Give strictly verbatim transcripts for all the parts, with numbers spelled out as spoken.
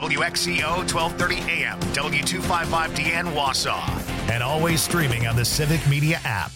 W X C O twelve thirty A M, W two fifty-five D N Wausau, and always streaming on the Civic Media app.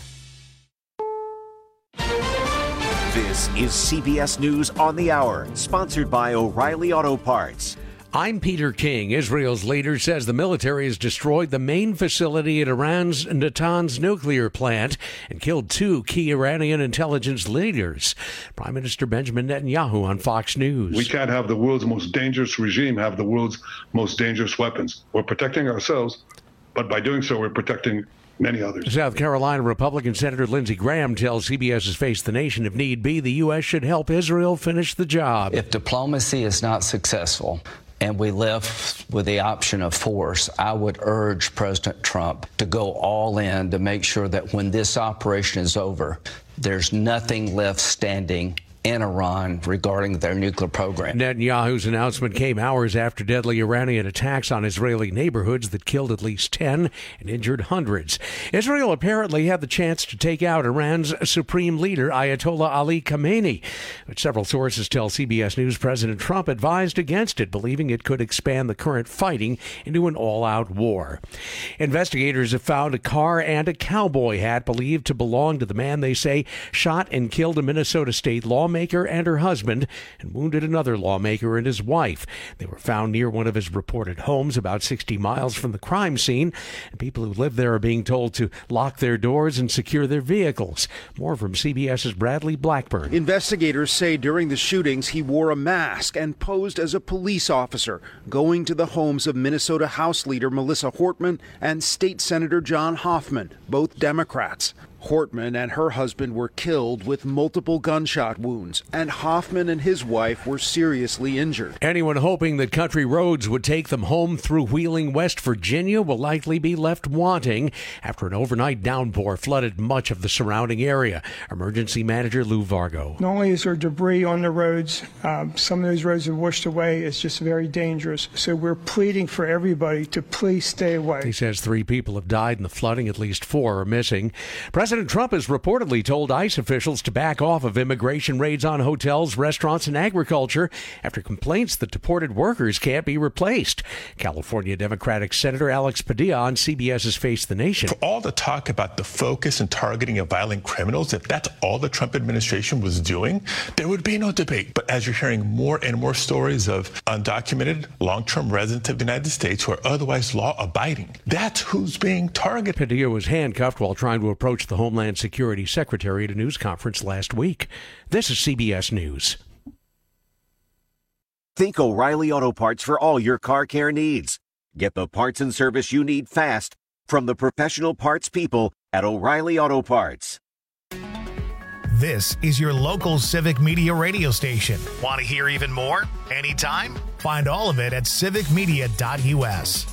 This is C B S News on the Hour, sponsored by O'Reilly Auto Parts. I'm Peter King. Israel's leader says the military has destroyed the main facility at Iran's Natanz nuclear plant and killed two key Iranian intelligence leaders. Prime Minister Benjamin Netanyahu on Fox News. We can't have the world's most dangerous regime have the world's most dangerous weapons. We're protecting ourselves, but by doing so, we're protecting many others. South Carolina Republican Senator Lindsey Graham tells CBS's Face the Nation if need be, the U S should help Israel finish the job. If diplomacy is not successful and we left with the option of force, I would urge President Trump to go all in to make sure that when this operation is over, there's nothing left standing in Iran regarding their nuclear program. Netanyahu's announcement came hours after deadly Iranian attacks on Israeli neighborhoods that killed at least ten and injured hundreds. Israel apparently had the chance to take out Iran's supreme leader, Ayatollah Ali Khamenei, but several sources tell C B S News President Trump advised against it, believing it could expand the current fighting into an all-out war. Investigators have found a car and a cowboy hat believed to belong to the man they say shot and killed a Minnesota state lawmaker and her husband and wounded another lawmaker and his wife. They were found near one of his reported homes about sixty miles from the crime scene, and people who live there are being told to lock their doors and secure their vehicles. More from CBS's Bradley Blackburn. Investigators say during the shootings he wore a mask and posed as a police officer, going to the homes of Minnesota House Leader Melissa Hortman and State Senator John Hoffman, both Democrats. Hortman and her husband were killed with multiple gunshot wounds, and Hoffman and his wife were seriously injured. Anyone hoping that country roads would take them home through Wheeling, West Virginia will likely be left wanting after an overnight downpour flooded much of the surrounding area. Emergency Manager Lou Vargo. Not only is there debris on the roads, um, some of those roads are washed away. It's just very dangerous. So we're pleading for everybody to please stay away. He says three people have died in the flooding. At least four are missing. President President Trump has reportedly told ICE officials to back off of immigration raids on hotels, restaurants, and agriculture after complaints that deported workers can't be replaced. California Democratic Senator Alex Padilla on CBS's Face the Nation. For all the talk about the focus and targeting of violent criminals, if that's all the Trump administration was doing, there would be no debate. But as you're hearing more and more stories of undocumented long-term residents of the United States who are otherwise law-abiding, that's who's being targeted. Padilla was handcuffed while trying to approach the Homeland Security Secretary at a news conference last week. This is C B S News. Think O'Reilly Auto Parts for all your car care needs. Get the parts and service you need fast from the professional parts people at O'Reilly Auto Parts. This is your local Civic Media radio station. Want to hear even more? Anytime? Find all of it at civic media dot U S.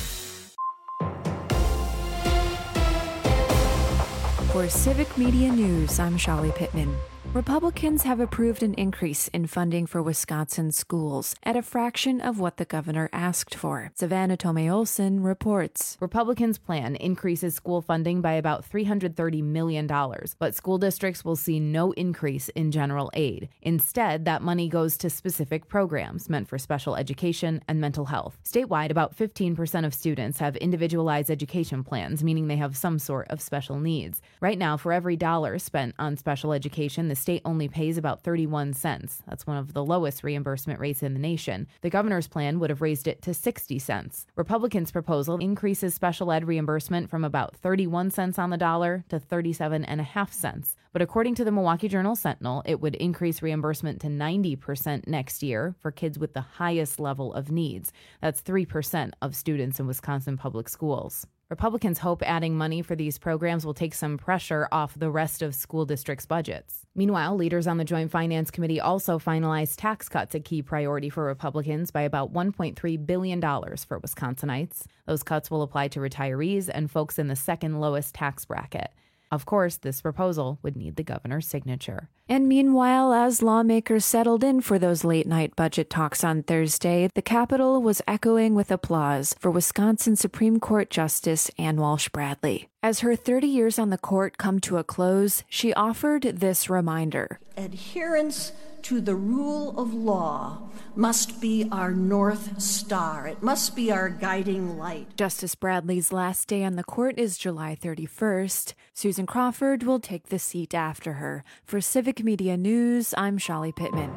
For Civic Media News, I'm Shali Pittman. Republicans have approved an increase in funding for Wisconsin schools at a fraction of what the governor asked for. Savannah Tomei-Olsen reports. Republicans' plan increases school funding by about three hundred thirty million dollars, but school districts will see no increase in general aid. Instead, that money goes to specific programs meant for special education and mental health. Statewide, about fifteen percent of students have individualized education plans, meaning they have some sort of special needs. Right now, for every dollar spent on special education, the state only pays about thirty-one cents. That's one of the lowest reimbursement rates in the nation. The governor's plan would have raised it to sixty cents. Republicans' proposal increases special ed reimbursement from about thirty-one cents on the dollar to thirty-seven and a half cents. But according to the Milwaukee Journal-Sentinel, it would increase reimbursement to ninety percent next year for kids with the highest level of needs. That's three percent of students in Wisconsin public schools. Republicans hope adding money for these programs will take some pressure off the rest of school districts' budgets. Meanwhile, leaders on the Joint Finance Committee also finalized tax cuts, a key priority for Republicans, by about one point three billion dollars for Wisconsinites. Those cuts will apply to retirees and folks in the second lowest tax bracket. Of course, this proposal would need the governor's signature. And meanwhile, as lawmakers settled in for those late-night budget talks on Thursday, the Capitol was echoing with applause for Wisconsin Supreme Court Justice Ann Walsh Bradley. As her thirty years on the court come to a close, she offered this reminder. Adherence to the rule of law must be our North Star. It must be our guiding light. Justice Bradley's last day on the court is July thirty-first. Susan Crawford will take the seat after her. For Civic Media News, I'm Shali Pittman.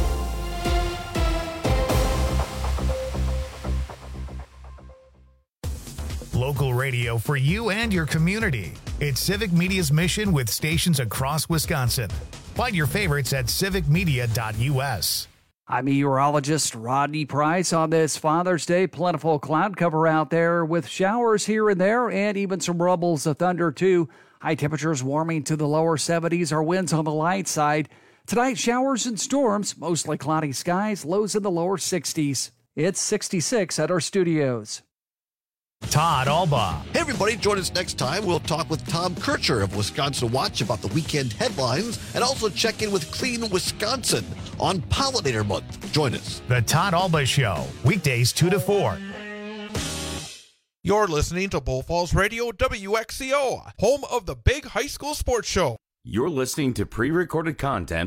Local radio for you and your community. It's Civic Media's mission with stations across Wisconsin. Find your favorites at civic media dot u s. I'm meteorologist Rodney Price. On this Father's Day, plentiful cloud cover out there with showers here and there and even some rumbles of thunder too. High temperatures warming to the lower seventies. Our winds on the light side. Tonight, showers and storms, mostly cloudy skies, lows in the lower sixties. It's sixty-six at our studios. Todd Alba. Hey, everybody, join us next time. We'll talk with Tom Kircher of Wisconsin Watch about the weekend headlines and also check in with Clean Wisconsin on Pollinator Month. Join us. The Todd Alba Show, weekdays two to four. You're listening to Bull Falls Radio W X C O, home of the big high school sports show. You're listening to pre-recorded content.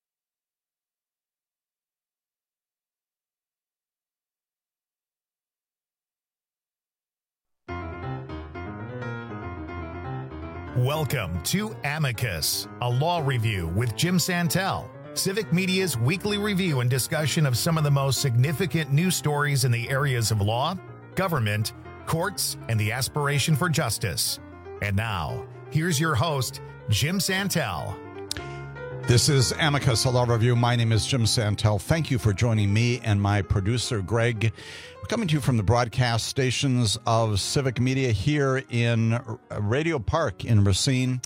Welcome to Amicus, a law review with Jim Santel, Civic Media's weekly review and discussion of some of the most significant news stories in the areas of law, government, courts, and the aspiration for justice. And now, here's your host, Jim Santel. This is Amicus, a law review. My name is Jim Santel. Thank you for joining me and my producer, Greg. We're coming to you from the broadcast stations of Civic Media here in Radio Park in Racine,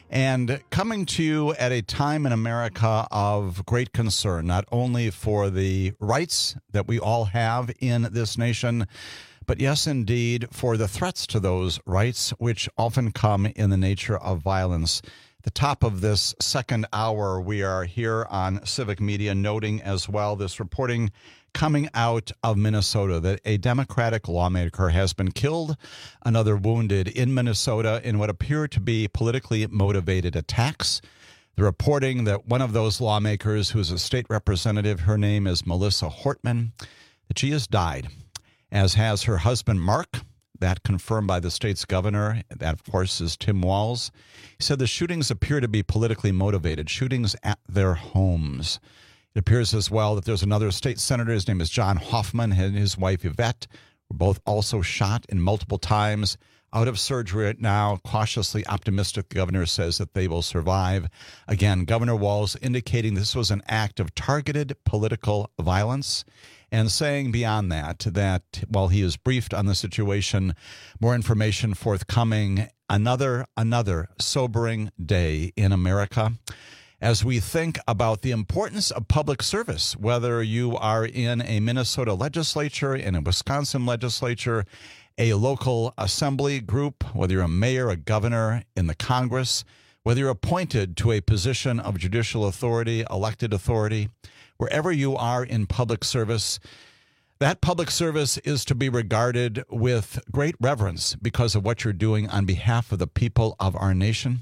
and coming to you at a time in America of great concern, not only for the rights that we all have in this nation, but yes, indeed, for the threats to those rights, which often come in the nature of violence. The top of this second hour, we are here on Civic Media noting as well this reporting coming out of Minnesota that a Democratic lawmaker has been killed, another wounded in Minnesota in what appear to be politically motivated attacks. The reporting that one of those lawmakers, who's a state representative, her name is Melissa Hortman, that she has died, as has her husband, Mark. That confirmed by the state's governor. That, of course, is Tim Walz. He said the shootings appear to be politically motivated, shootings at their homes. It appears as well that there's another state senator. His name is John Hoffman, and his wife, Yvette, were both also shot in multiple times. Out of surgery right now, cautiously optimistic. The governor says that they will survive. Again, Governor Walz indicating this was an act of targeted political violence, and saying beyond that, that while he is briefed on the situation, more information forthcoming. Another, another sobering day in America as we think about the importance of public service, whether you are in a Minnesota legislature, in a Wisconsin legislature, a local assembly group, whether you're a mayor, a governor, in the Congress, whether you're appointed to a position of judicial authority, elected authority, wherever you are in public service, that public service is to be regarded with great reverence because of what you're doing on behalf of the people of our nation.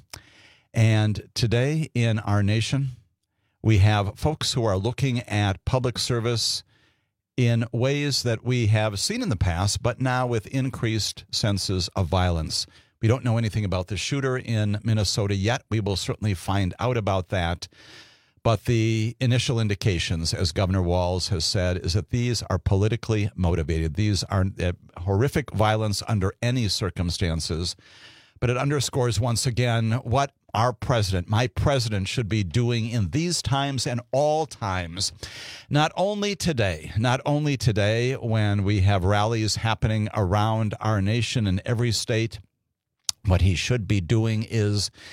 And today in our nation, we have folks who are looking at public service in ways that we have seen in the past, but now with increased senses of violence. We don't know anything about the shooter in Minnesota yet. We will certainly find out about that. But the initial indications, as Governor Walz has said, is that these are politically motivated. These are uh, horrific violence under any circumstances. But it underscores once again what our president, my president, should be doing in these times and all times. Not only today, not only today when we have rallies happening around our nation in every state, what he should be doing is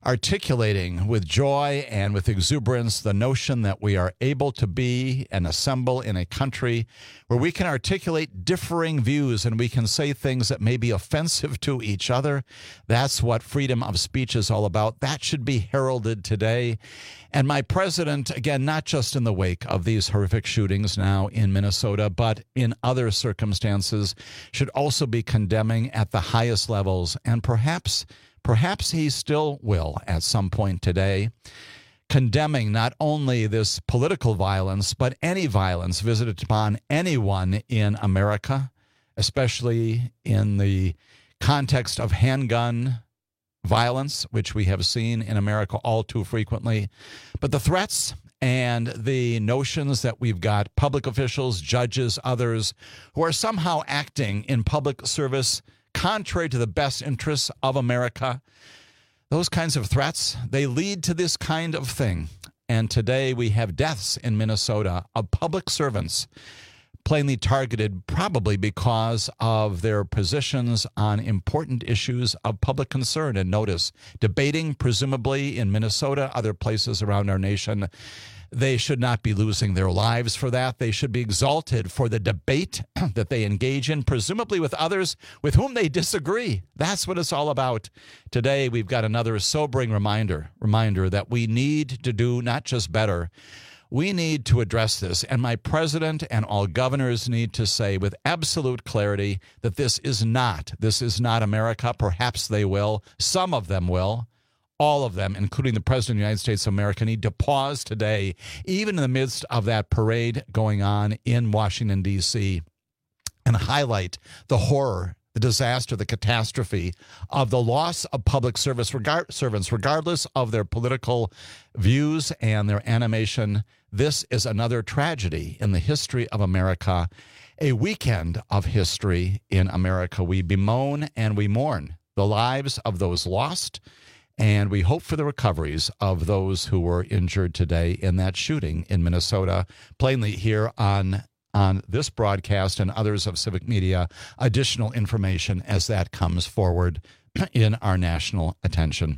articulating with joy and with exuberance the notion that we are able to be and assemble in a country where we can articulate differing views and we can say things that may be offensive to each other. That's what freedom of speech is all about. That should be heralded today. And my president, again, not just in the wake of these horrific shootings now in Minnesota, but in other circumstances, should also be condemning at the highest levels. And perhaps Perhaps he still will at some point today, condemning not only this political violence, but any violence visited upon anyone in America, especially in the context of handgun violence, which we have seen in America all too frequently. But the threats and the notions that we've got public officials, judges, others who are somehow acting in public service contrary to the best interests of America, those kinds of threats, they lead to this kind of thing. And today we have deaths in Minnesota of public servants plainly targeted probably because of their positions on important issues of public concern and notice, debating presumably in Minnesota, other places around our nation. They should not be losing their lives for that. They should be exalted for the debate that they engage in, presumably with others with whom they disagree. That's what it's all about. Today, we've got another sobering reminder, reminder that we need to do not just better, we need to address this. And my president and all governors need to say with absolute clarity that this is not, this is not America. Perhaps they will. Some of them will. All of them, including the President of the United States of America, need to pause today, even in the midst of that parade going on in Washington, D C, and highlight the horror, the disaster, the catastrophe of the loss of public service regard- servants, regardless of their political views and their animation. This is another tragedy in the history of America, a weekend of history in America. We bemoan and we mourn the lives of those lost, and we hope for the recoveries of those who were injured today in that shooting in Minnesota. Plainly here on, on this broadcast and others of Civic Media, additional information as that comes forward in our national attention.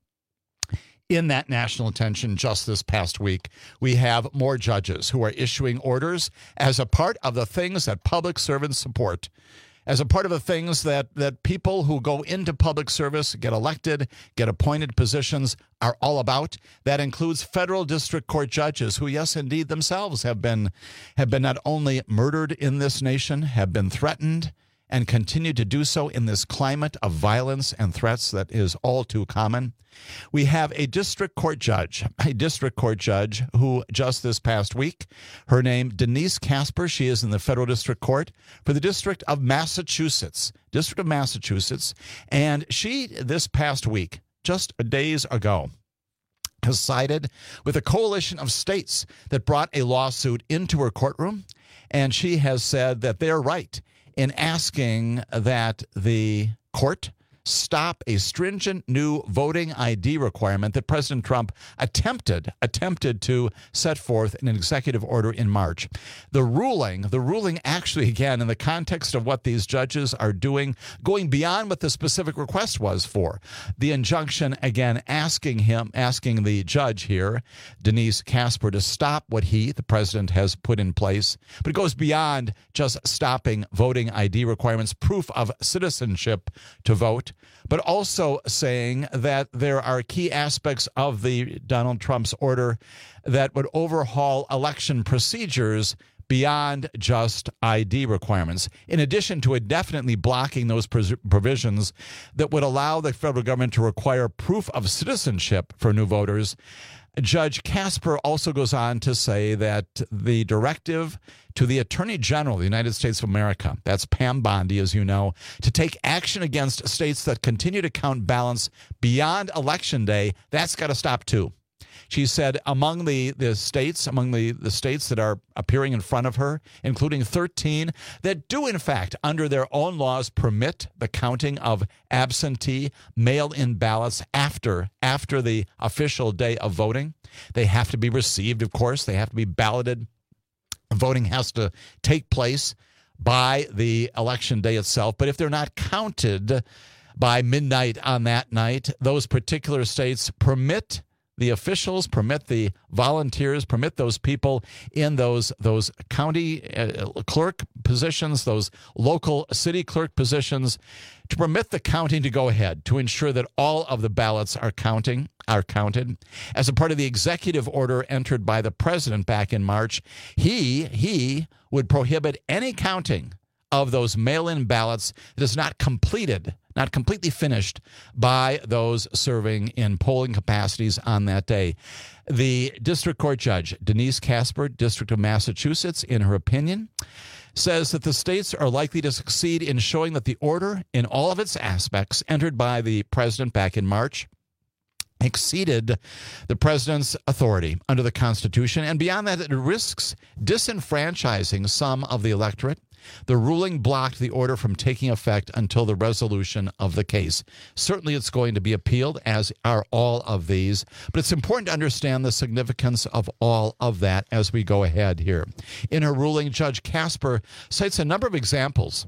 In that national attention just this past week, we have more judges who are issuing orders as a part of the things that public servants support, as a part of the things that, that people who go into public service, get elected, get appointed positions are all about. That includes federal district court judges who, yes, indeed, themselves have been, have been not only murdered in this nation, have been threatened, and continue to do so in this climate of violence and threats that is all too common. We have a district court judge, a district court judge who just this past week, her name Denise Casper, she is in the federal district court for the District of Massachusetts, District of Massachusetts, and she this past week, just days ago, has sided with a coalition of states that brought a lawsuit into her courtroom, and she has said that they're right in asking that the court stop a stringent new voting I D requirement that President Trump attempted attempted to set forth in an executive order in March. The ruling, the ruling actually, again, in the context of what these judges are doing, going beyond what the specific request was for. The injunction, again, asking him, asking the judge here, Denise Casper, to stop what he, the president, has put in place. But it goes beyond just stopping voting I D requirements, proof of citizenship to vote, but also saying that there are key aspects of the Donald Trump's order that would overhaul election procedures beyond just I D requirements, in addition to indefinitely blocking those provisions that would allow the federal government to require proof of citizenship for new voters. Judge Casper also goes on to say that the directive to the Attorney General of the United States of America, that's Pam Bondi, as you know, to take action against states that continue to count ballots beyond Election Day, that's got to stop too. She said among the, the states, among the, the states that are appearing in front of her, including thirteen, that do in fact, under their own laws, permit the counting of absentee mail-in ballots after, after the official day of voting. They have to be received, of course. They have to be balloted. Voting has to take place by the election day itself. But if they're not counted by midnight on that night, those particular states permit the officials, permit the volunteers, permit those people in those those county uh, clerk positions, those local city clerk positions, to permit the counting to go ahead, to ensure that all of the ballots are counting are counted. As a part of the executive order entered by the president back in March, he he would prohibit any counting of those mail-in ballots that is not completed, not completely finished by those serving in polling capacities on that day. The district court judge, Denise Casper, District of Massachusetts, in her opinion, says that the states are likely to succeed in showing that the order, in all of its aspects, entered by the president back in March, exceeded the president's authority under the Constitution, and beyond that, it risks disenfranchising some of the electorate. The ruling blocked the order from taking effect until the resolution of the case. Certainly it's going to be appealed, as are all of these, but it's important to understand the significance of all of that as we go ahead here. In her ruling, Judge Casper cites a number of examples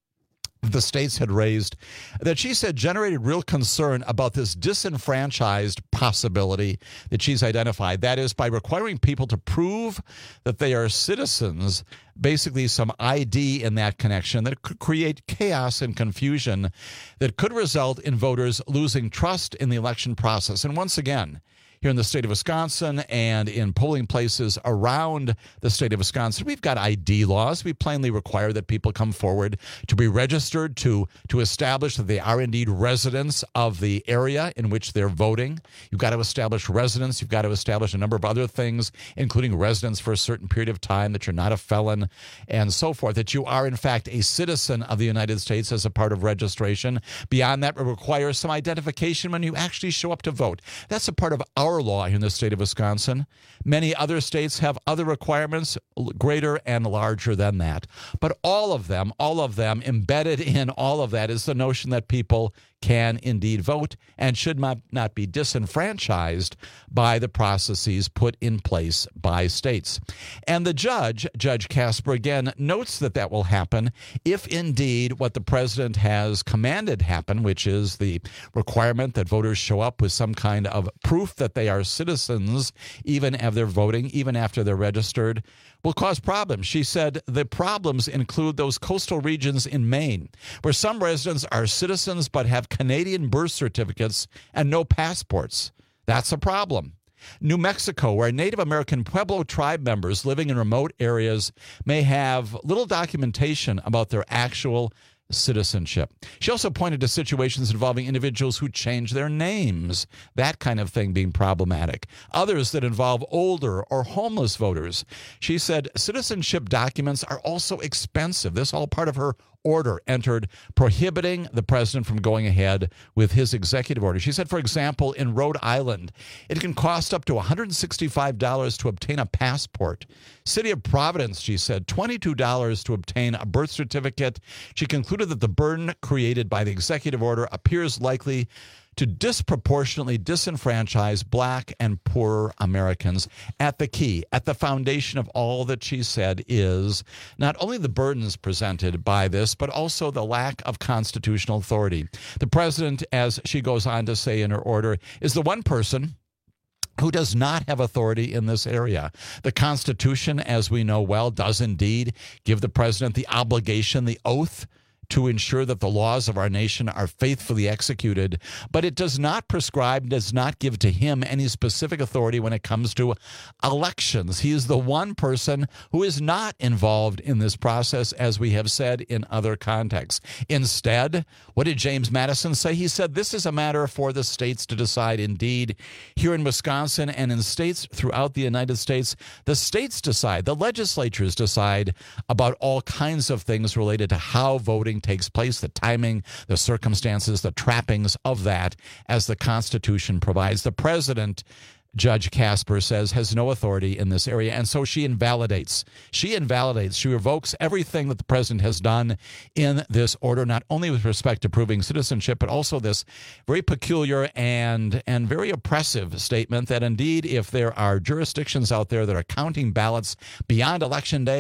the states had raised that she said generated real concern about this disenfranchised possibility that she's identified. That is, by requiring people to prove that they are citizens, basically some I D in that connection that could create chaos and confusion that could result in voters losing trust in the election process. And once again, here in the state of Wisconsin and in polling places around the state of Wisconsin, we've got I D laws. We plainly require that people come forward to be registered, to, to establish that they are indeed residents of the area in which they're voting. You've got to establish residence. You've got to establish a number of other things, including residence for a certain period of time, that you're not a felon, and so forth, that you are, in fact, a citizen of the United States as a part of registration. Beyond that, it requires some identification when you actually show up to vote. That's a part of our Our law here in the state of Wisconsin. Many other states have other requirements, greater and larger than that. But all of them, all of them, embedded in all of that is the notion that people can indeed vote and should not, not be disenfranchised by the processes put in place by states. And the judge, Judge Casper, again, notes that that will happen if indeed what the president has commanded happen, which is the requirement that voters show up with some kind of proof that they are citizens, even if they're voting, even after they're registered, will cause problems. She said the problems include those coastal regions in Maine, where some residents are citizens but have Canadian birth certificates and no passports. That's a problem. New Mexico, where Native American Pueblo tribe members living in remote areas may have little documentation about their actual citizenship. She also pointed to situations involving individuals who change their names, that kind of thing being problematic. Others that involve older or homeless voters. She said citizenship documents are also expensive. This is all part of her order entered prohibiting the president from going ahead with his executive order. She said, for example, in Rhode Island, it can cost up to one hundred sixty-five dollars to obtain a passport. City of Providence, she said, twenty-two dollars to obtain a birth certificate. She concluded that the burden created by the executive order appears likely to disproportionately disenfranchise black and poorer Americans. At the key, at the foundation of all that she said is not only the burdens presented by this, but also the lack of constitutional authority. The president, as she goes on to say in her order, is the one person who does not have authority in this area. The Constitution, as we know well, does indeed give the president the obligation, the oath, to ensure that the laws of our nation are faithfully executed, but it does not prescribe, does not give to him any specific authority when it comes to elections. He is the one person who is not involved in this process, as we have said in other contexts. Instead, what did James Madison say? He said, this is a matter for the states to decide. Indeed, here in Wisconsin and in states throughout the United States, the states decide, the legislatures decide about all kinds of things related to how voting takes place, the timing, the circumstances, the trappings of that, as the Constitution provides. The president, Judge Casper says, has no authority in this area, and so she invalidates. She invalidates, she revokes everything that the president has done in this order, not only with respect to proving citizenship, but also this very peculiar and, and very oppressive statement that indeed, if there are jurisdictions out there that are counting ballots beyond Election Day,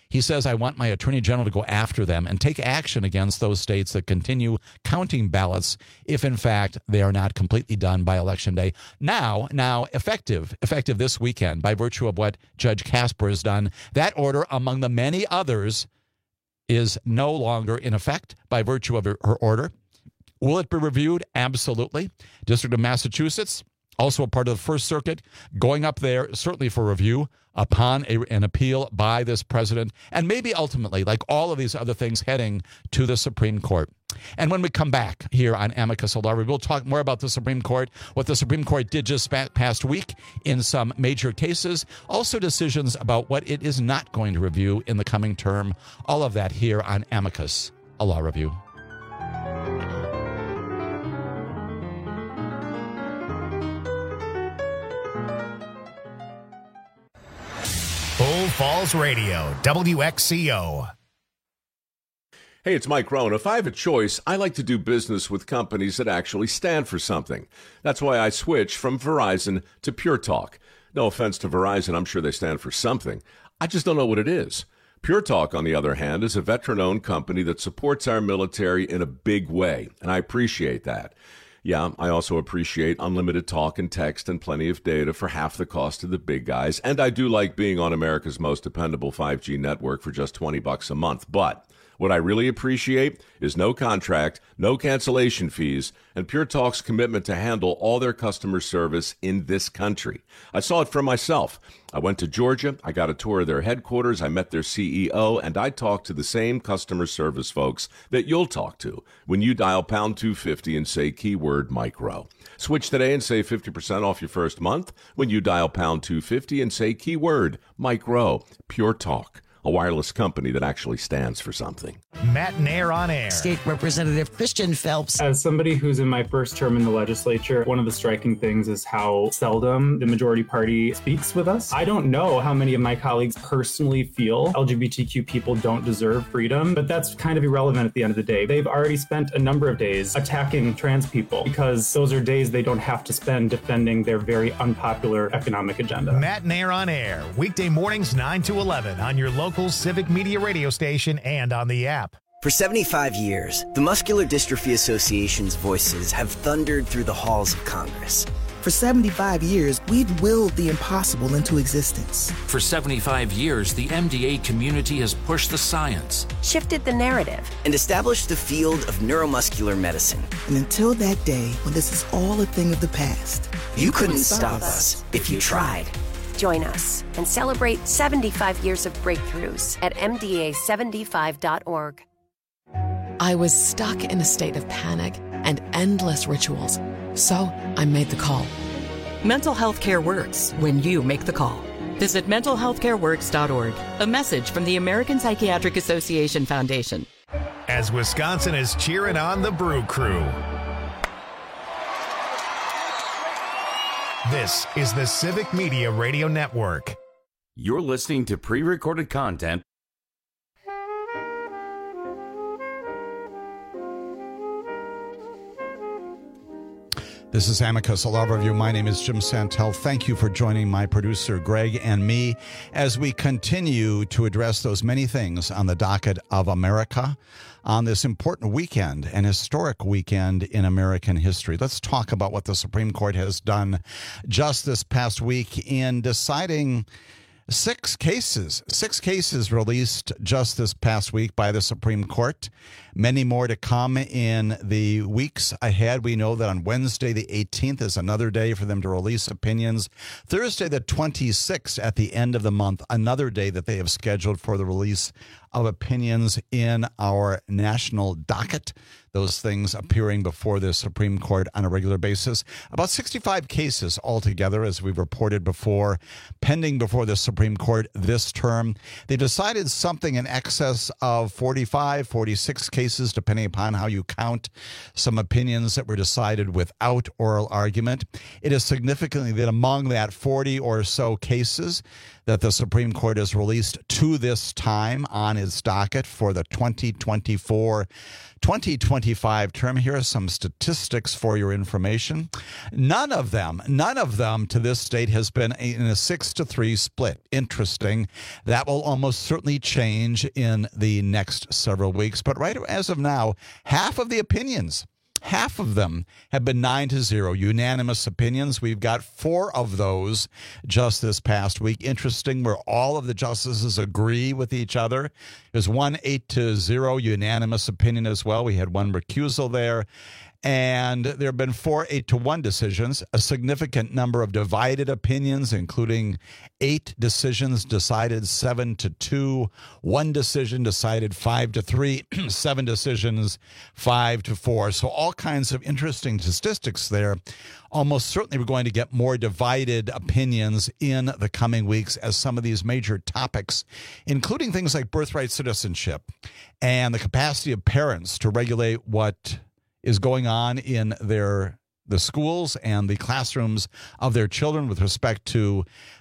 He says, I want my attorney general to go after them and take action against those states that continue counting ballots if, in fact, they are not completely done by Election Day. Now, now effective, effective this weekend by virtue of what Judge Casper has done. That order, among the many others, is no longer in effect by virtue of her, her order. Will it be reviewed? Absolutely. District of Massachusetts, also a part of the First Circuit, going up there certainly for review upon a, an appeal by this president, and maybe ultimately, like all of these other things, heading to the Supreme Court. And when we come back here on Amicus Law Review, we'll talk more about the Supreme Court, what the Supreme Court did just past week in some major cases, also decisions about what it is not going to review in the coming term. All of that here on Amicus Law Review. Full Falls Radio, W X C O. Hey, it's Mike Rohn. If I have a choice, I like to do business with companies that actually stand for something. That's why I switched from Verizon to Pure Talk. No offense to Verizon, I'm sure they stand for something. I just don't know what it is. Pure Talk, on the other hand, is a veteran-owned company that supports our military in a big way, and I appreciate that. Yeah, I also appreciate unlimited talk and text and plenty of data for half the cost of the big guys. And I do like being on America's most dependable five G network for just twenty bucks a month. But what I really appreciate is no contract, no cancellation fees, and Pure Talk's commitment to handle all their customer service in this country. I saw it for myself. I went to Georgia, I got a tour of their headquarters, I met their C E O, and I talked to the same customer service folks that you'll talk to when you dial pound two fifty and say keyword micro. Switch today and save fifty percent off your first month when you dial pound two fifty and say keyword micro. Pure Talk, a wireless company that actually stands for something. Matt Nair on air. State Representative Christian Phelps. As somebody who's in my first term in the legislature, one of the striking things is how seldom the majority party speaks with us. I don't know how many of my colleagues personally feel L G B T Q people don't deserve freedom, but that's kind of irrelevant at the end of the day. They've already spent a number of days attacking trans people because those are days they don't have to spend defending their very unpopular economic agenda. Matt Nair on air, weekday mornings nine to eleven on your local Civic Media radio station and on the app. For seventy-five years, the Muscular Dystrophy Association's voices have thundered through the halls of Congress. For seventy-five years, we've willed the impossible into existence. For seventy-five years, the M D A community has pushed the science, shifted the narrative, and established the field of neuromuscular medicine. And until that day, when this is all a thing of the past, you, you couldn't, couldn't stop us if you tried. Join us and celebrate seventy-five years of breakthroughs at M D A seventy-five dot org. I was stuck in a state of panic and endless rituals, so I made the call. Mental health care works when you make the call. Visit mental health care works dot org. A message from the American Psychiatric Association Foundation. As Wisconsin is cheering on the Brew Crew. This is the Civic Media Radio Network. You're listening to pre-recorded content. This is Amicus Law Review. My name is Jim Santel. Thank you for joining my producer, Greg, and me as we continue to address those many things on the docket of America on this important weekend, an historic weekend in American history. Let's talk about what the Supreme Court has done just this past week in deciding Six cases, six cases released just this past week by the Supreme Court. Many more to come in the weeks ahead. We know that on Wednesday, the eighteenth, is another day for them to release opinions. Thursday, the twenty-sixth, at the end of the month, another day that they have scheduled for the release of opinions in our national docket. Those things appearing before the Supreme Court on a regular basis. About sixty-five cases altogether, as we've reported before, pending before the Supreme Court this term. They've decided something in excess of forty-five, forty-six cases, depending upon how you count some opinions that were decided without oral argument. It is significantly that among that forty or so cases, that the Supreme Court has released to this time on its docket for the twenty twenty-four twenty twenty-five term. Here are some statistics for your information. None of them, none of them to this date has been in a six to three split. Interesting. That will almost certainly change in the next several weeks. But right as of now, half of the opinions, half of them have been nine to zero, unanimous opinions. We've got four of those just this past week. Interesting, where all of the justices agree with each other. There's one eight to zero unanimous opinion as well. We had one recusal there. And there have been four eight to one decisions, a significant number of divided opinions, including eight decisions decided seven to two, one decision decided five to three, seven decisions five to four. So all kinds of interesting statistics there. Almost certainly we're going to get more divided opinions in the coming weeks as some of these major topics, including things like birthright citizenship and the capacity of parents to regulate what is going on in their the schools and the classrooms of their children with respect to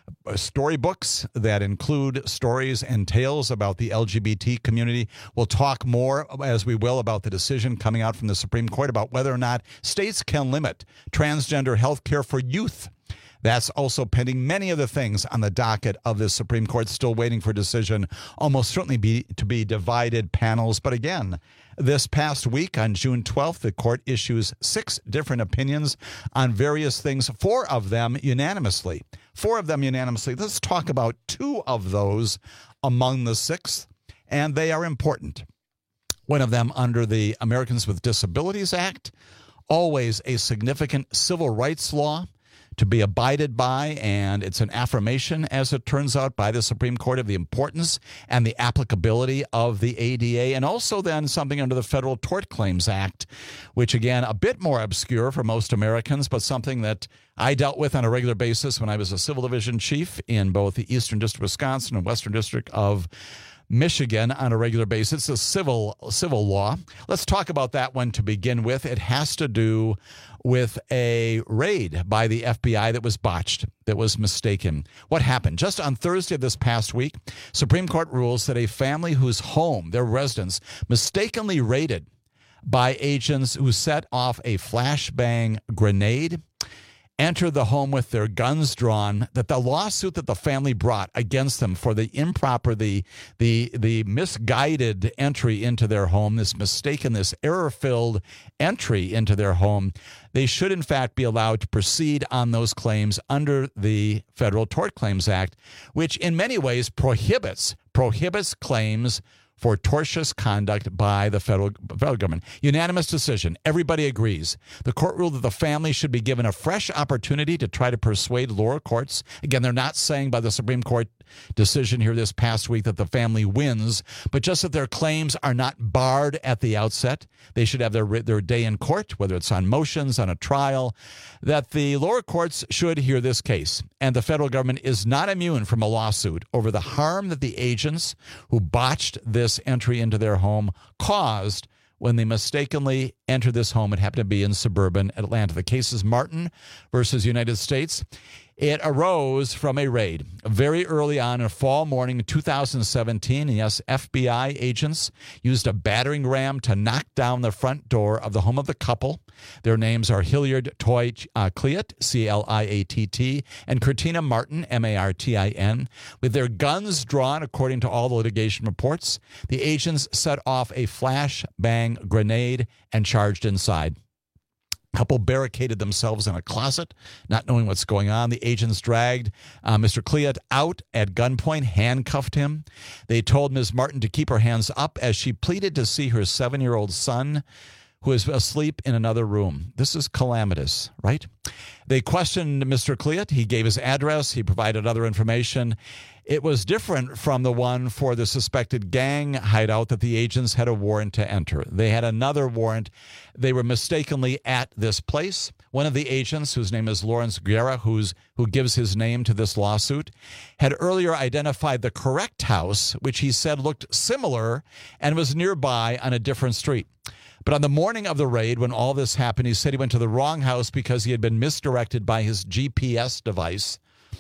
storybooks that include stories and tales about the L G B T community. We'll talk more, as we will, about the decision coming out from the Supreme Court about whether or not states can limit transgender health care for youth. That's also pending. Many of the things on the docket of the Supreme Court still waiting for decision, almost certainly be to be divided panels. But again, this past week on June twelfth, the court issues six different opinions on various things, four of them unanimously. Four of them unanimously. Let's talk about two of those among the six, and they are important. One of them under the Americans with Disabilities Act, always a significant civil rights law to be abided by, and it's an affirmation, as it turns out, by the Supreme Court of the importance and the applicability of the A D A, and also then something under the Federal Tort Claims Act, which, again, a bit more obscure for most Americans, but something that I dealt with on a regular basis when I was a civil division chief in both the Eastern District of Wisconsin and Western District of Michigan on a regular basis, a civil civil law. Let's talk about that one to begin with. It has to do with a raid by the F B I that was botched, that was mistaken. What happened? Just on Thursday of this past week, Supreme Court rules that a family whose home, their residence, mistakenly raided by agents who set off a flashbang grenade, entered the home with their guns drawn, that the lawsuit that the family brought against them for the improper, the the the misguided entry into their home, this mistaken, this error-filled entry into their home, they should in fact be allowed to proceed on those claims under the Federal Tort Claims Act, which in many ways prohibits prohibits claims for tortious conduct by the federal, federal government. Unanimous decision. Everybody agrees. The court ruled that the family should be given a fresh opportunity to try to persuade lower courts. Again, they're not saying by the Supreme Court decision here this past week that the family wins, but just that their claims are not barred at the outset. They should have their their day in court, whether it's on motions, on a trial, that the lower courts should hear this case. And the federal government is not immune from a lawsuit over the harm that the agents who botched this entry into their home caused when they mistakenly entered this home. It happened to be in suburban Atlanta. The case is Martin versus United States. It arose from a raid very early on in a fall morning in two thousand seventeen. And yes, F B I agents used a battering ram to knock down the front door of the home of the couple. Their names are Hilliard Toy uh, Cliatt, C L I A T T, and Curtina Martin, M A R T I N. With their guns drawn, according to all the litigation reports, the agents set off a flashbang grenade and charged inside. Couple barricaded themselves in a closet, not knowing what's going on. The agents dragged uh, Mister Cliatt out at gunpoint, handcuffed him. They told Miz Martin to keep her hands up as she pleaded to see her seven-year-old son, who is asleep in another room. This is calamitous, right? They questioned Mister Cliatt. He gave his address. He provided other information. It was different from the one for the suspected gang hideout that the agents had a warrant to enter. They had another warrant. They were mistakenly at this place. One of the agents, whose name is Lawrence Guerra, who's, who gives his name to this lawsuit, had earlier identified the correct house, which he said looked similar and was nearby on a different street. But on the morning of the raid, when all this happened, he said he went to the wrong house because he had been misdirected by his G P S device.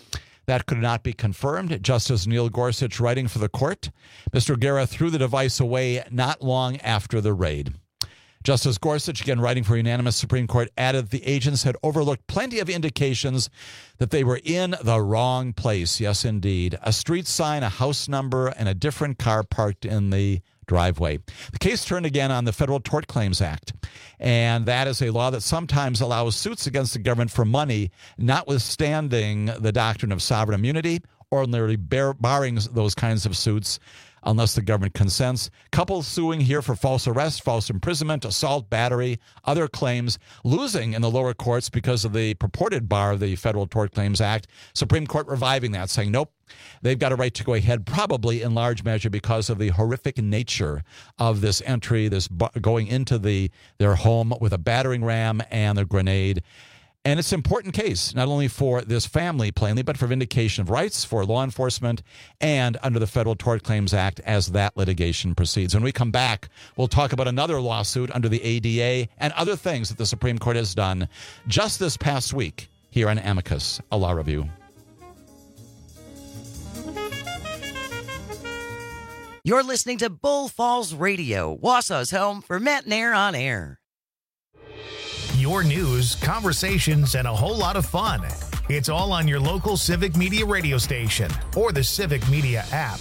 That could not be confirmed. Justice Neil Gorsuch writing for the court. Mister Guerra threw the device away not long after the raid. Justice Gorsuch, again writing for unanimous Supreme Court, added the agents had overlooked plenty of indications that they were in the wrong place. Yes, indeed. A street sign, a house number, and a different car parked in the driveway. The case turned again on the Federal Tort Claims Act, and that is a law that sometimes allows suits against the government for money, notwithstanding the doctrine of sovereign immunity, ordinarily bar- barring those kinds of suits unless the government consents. Couples suing here for false arrest, false imprisonment, assault, battery, other claims, losing in the lower courts because of the purported bar of the Federal Tort Claims Act. Supreme Court reviving that, saying, nope, they've got a right to go ahead, probably in large measure because of the horrific nature of this entry, this bu- going into the their home with a battering ram and a grenade. And it's an important case, not only for this family plainly, but for vindication of rights, for law enforcement, and under the Federal Tort Claims Act as that litigation proceeds. When we come back, we'll talk about another lawsuit under the A D A and other things that the Supreme Court has done just this past week here on Amicus, a law review. You're listening to Bull Falls Radio, Wausau's home for Matt Nair on air. Your news, conversations, and a whole lot of fun. It's all on your local Civic Media radio station or the Civic Media app.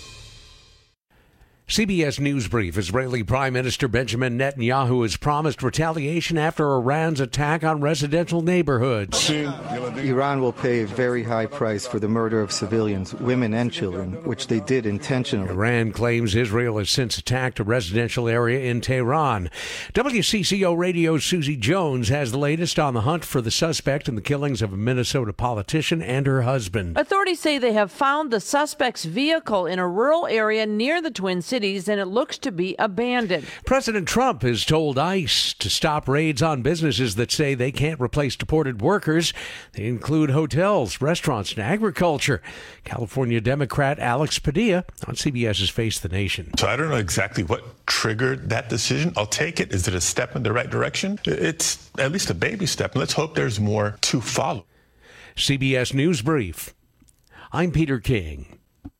C B S News Brief. Israeli Prime Minister Benjamin Netanyahu has promised retaliation after Iran's attack on residential neighborhoods. Iran will pay a very high price for the murder of civilians, women and children, which they did intentionally. Iran claims Israel has since attacked a residential area in Tehran. W C C O Radio's Susie Jones has the latest on the hunt for the suspect in the killings of a Minnesota politician and her husband. Authorities say they have found the suspect's vehicle in a rural area near the Twin Cities, and it looks to be abandoned. President Trump has told ICE to stop raids on businesses that say they can't replace deported workers. They include hotels, restaurants, and agriculture. California Democrat Alex Padilla on CBS's Face the Nation. So I don't know exactly what triggered that decision. I'll take it. Is it a step in the right direction? It's at least a baby step, and let's hope there's more to follow. C B S News Brief. I'm Peter King.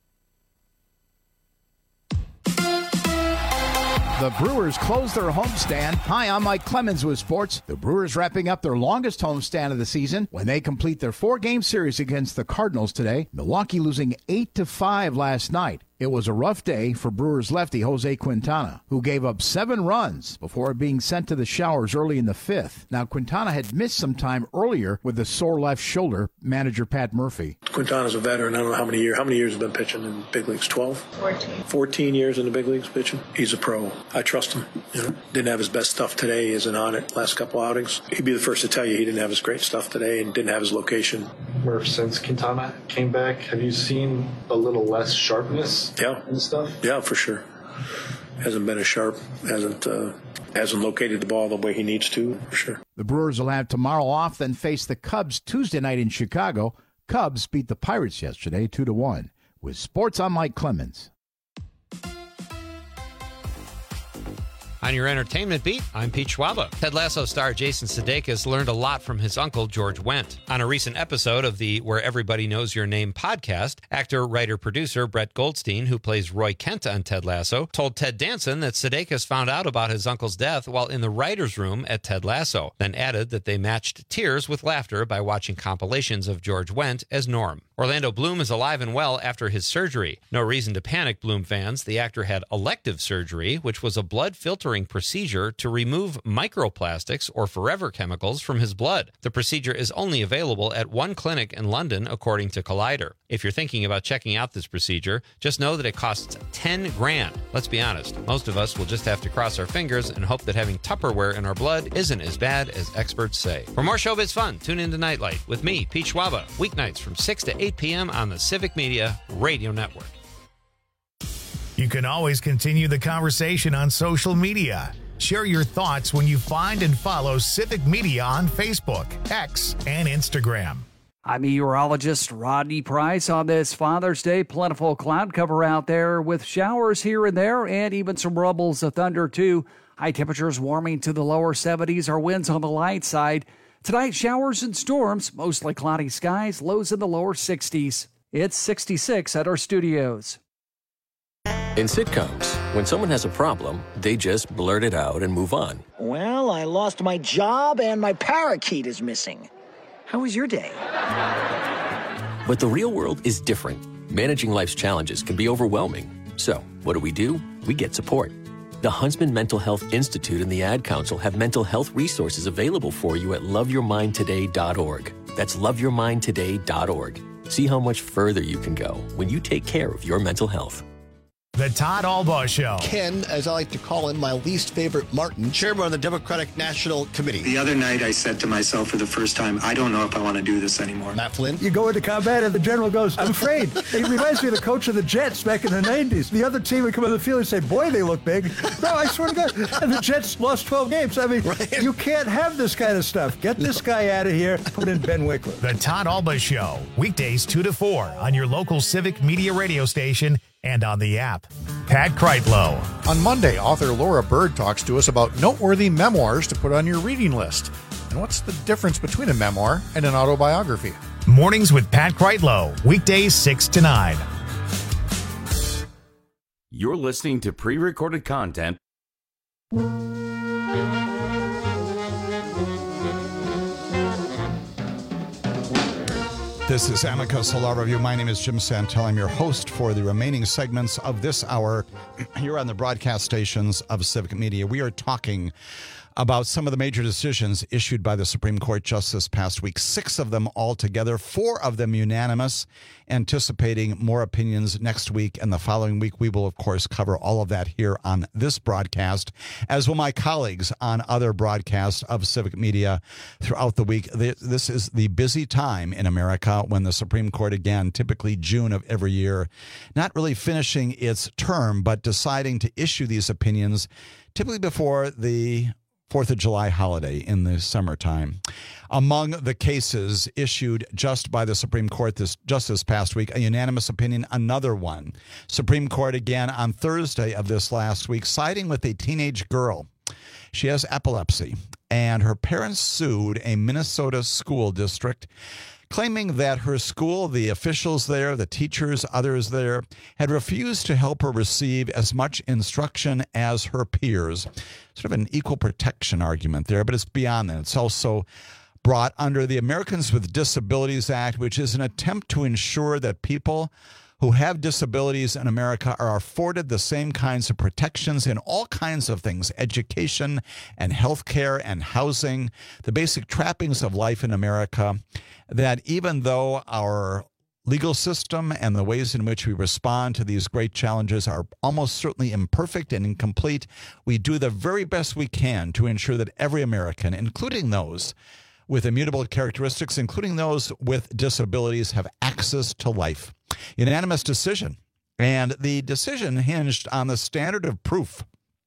The Brewers close their homestand. Hi, I'm Mike Clemens with sports. The Brewers wrapping up their longest homestand of the season when they complete their four-game series against the Cardinals today. Milwaukee losing eight to five last night. It was a rough day for Brewers lefty Jose Quintana, who gave up seven runs before being sent to the showers early in the fifth. Now, Quintana had missed some time earlier with a sore left shoulder, manager Pat Murphy. Quintana's a veteran. I don't know how many years. How many years have been pitching in big leagues? twelve? fourteen. fourteen years in the big leagues pitching. He's a pro. I trust him. You know, didn't have his best stuff today. He isn't on it last couple outings. He'd be the first to tell you he didn't have his great stuff today and didn't have his location. Murph, since Quintana came back, have you seen a little less sharpness? Yeah. And stuff? Yeah, for sure. Hasn't been as sharp, hasn't uh, hasn't located the ball the way he needs to, for sure. The Brewers will have tomorrow off, then face the Cubs Tuesday night in Chicago. Cubs beat the Pirates yesterday two to one. With sports, I'm Mike Clemens. On your entertainment beat, I'm Pete Schwaba. Ted Lasso star Jason Sudeikis learned a lot from his uncle, George Wendt. On a recent episode of the Where Everybody Knows Your Name podcast, actor, writer, producer Brett Goldstein, who plays Roy Kent on Ted Lasso, told Ted Danson that Sudeikis found out about his uncle's death while in the writer's room at Ted Lasso, then added that they matched tears with laughter by watching compilations of George Wendt as Norm. Orlando Bloom is alive and well after his surgery. No reason to panic, Bloom fans. The actor had elective surgery, which was a blood filtering procedure to remove microplastics or forever chemicals from his blood. The procedure is only available at one clinic in London, according to Collider. If you're thinking about checking out this procedure, just know that it costs ten grand. Let's be honest, most of us will just have to cross our fingers and hope that having Tupperware in our blood isn't as bad as experts say. For more showbiz fun, tune in to Nightlight with me, Pete Schwaba, weeknights from six to eight p.m. on the Civic Media Radio Network. You can always continue the conversation on social media. Share your thoughts when you find and follow Civic Media on Facebook, X, and Instagram. I'm meteorologist Rodney Price on this Father's Day. Plentiful cloud cover out there with showers here and there and even some rubbles of thunder too. High temperatures warming to the lower seventies. Our winds on the light side Tonight, showers and storms, mostly cloudy skies, lows in the lower sixties. It's sixty-six at our studios. In sitcoms, when someone has a problem, they just blurt it out and move on. Well, I lost my job and my parakeet is missing. How was your day? But the real world is different. Managing life's challenges can be overwhelming. So, what do we do? We get support. The Huntsman Mental Health Institute and the Ad Council have mental health resources available for you at love your mind today dot org. That's love your mind today dot org. See how much further you can go when you take care of your mental health. The Todd Albaugh Show. Ken, as I like to call him, my least favorite Martin, chairman of the Democratic National Committee. The other night I said to myself for the first time, I don't know if I want to do this anymore. Matt Flynn. You go into combat and the general goes, I'm afraid. It reminds me of the coach of the Jets back in the nineties. The other team would come on the field and say, boy, they look big. No, I swear to God. And the Jets lost twelve games. I mean, right. You can't have this kind of stuff. Get this guy out of here. Put in Ben Wickler. The Todd Albaugh Show. Weekdays two to four on your local Civic Media radio station and on the app. Pat Kreitlow. On Monday, author Laura Berg talks to us about noteworthy memoirs to put on your reading list. And what's the difference between a memoir and an autobiography? Mornings with Pat Kreitlow. Weekdays six to nine. You're listening to pre-recorded content. This is Amicus Law Review. My name is Jim Santel. I'm your host for the remaining segments of this hour here on the broadcast stations of Civic Media. We are talking about some of the major decisions issued by the Supreme Court just this past week. Six of them altogether, four of them unanimous, anticipating more opinions next week and the following week. We will, of course, cover all of that here on this broadcast, as will my colleagues on other broadcasts of Civic Media throughout the week. This is the busy time in America when the Supreme Court, again, typically June of every year, not really finishing its term, but deciding to issue these opinions, typically before the Fourth of July holiday in the summertime. Among the cases issued just by the Supreme Court this just this past week, a unanimous opinion, another one. Supreme Court again on Thursday of this last week, siding with a teenage girl. She has epilepsy, and her parents sued a Minnesota school district, claiming that her school, the officials there, the teachers, others there, had refused to help her receive as much instruction as her peers. Sort of an equal protection argument there, but it's beyond that. It's also brought under the Americans with Disabilities Act, which is an attempt to ensure that people who have disabilities in America are afforded the same kinds of protections in all kinds of things, education and health care and housing, the basic trappings of life in America, that even though our legal system and the ways in which we respond to these great challenges are almost certainly imperfect and incomplete, we do the very best we can to ensure that every American, including those with immutable characteristics, including those with disabilities, have access to life. Unanimous decision. And the decision hinged on the standard of proof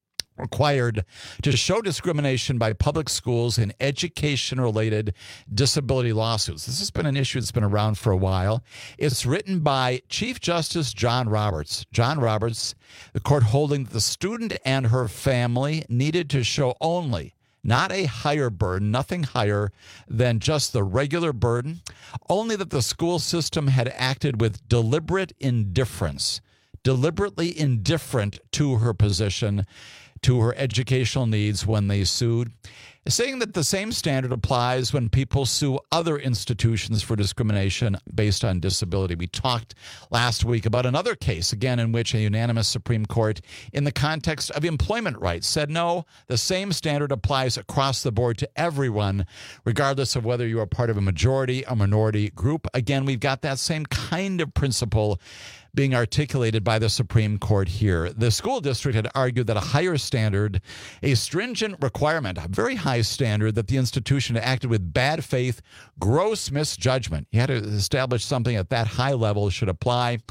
required to show discrimination by public schools in education-related disability lawsuits. This has been an issue that's been around for a while. It's written by Chief Justice John Roberts. John Roberts, the court holding that the student and her family needed to show only not a higher burden, nothing higher than just the regular burden, only that the school system had acted with deliberate indifference, deliberately indifferent to her position, to her educational needs when they sued, saying that the same standard applies when people sue other institutions for discrimination based on disability. We talked last week about another case, again, in which a unanimous Supreme Court, in the context of employment rights, said no, the same standard applies across the board to everyone, regardless of whether you are part of a majority or minority group. Again, we've got that same kind of principle being articulated by the Supreme Court here. The school district had argued that a higher standard, a stringent requirement, a very high standard, that the institution had acted with bad faith, gross misjudgment. You had to establish something at that high level should apply.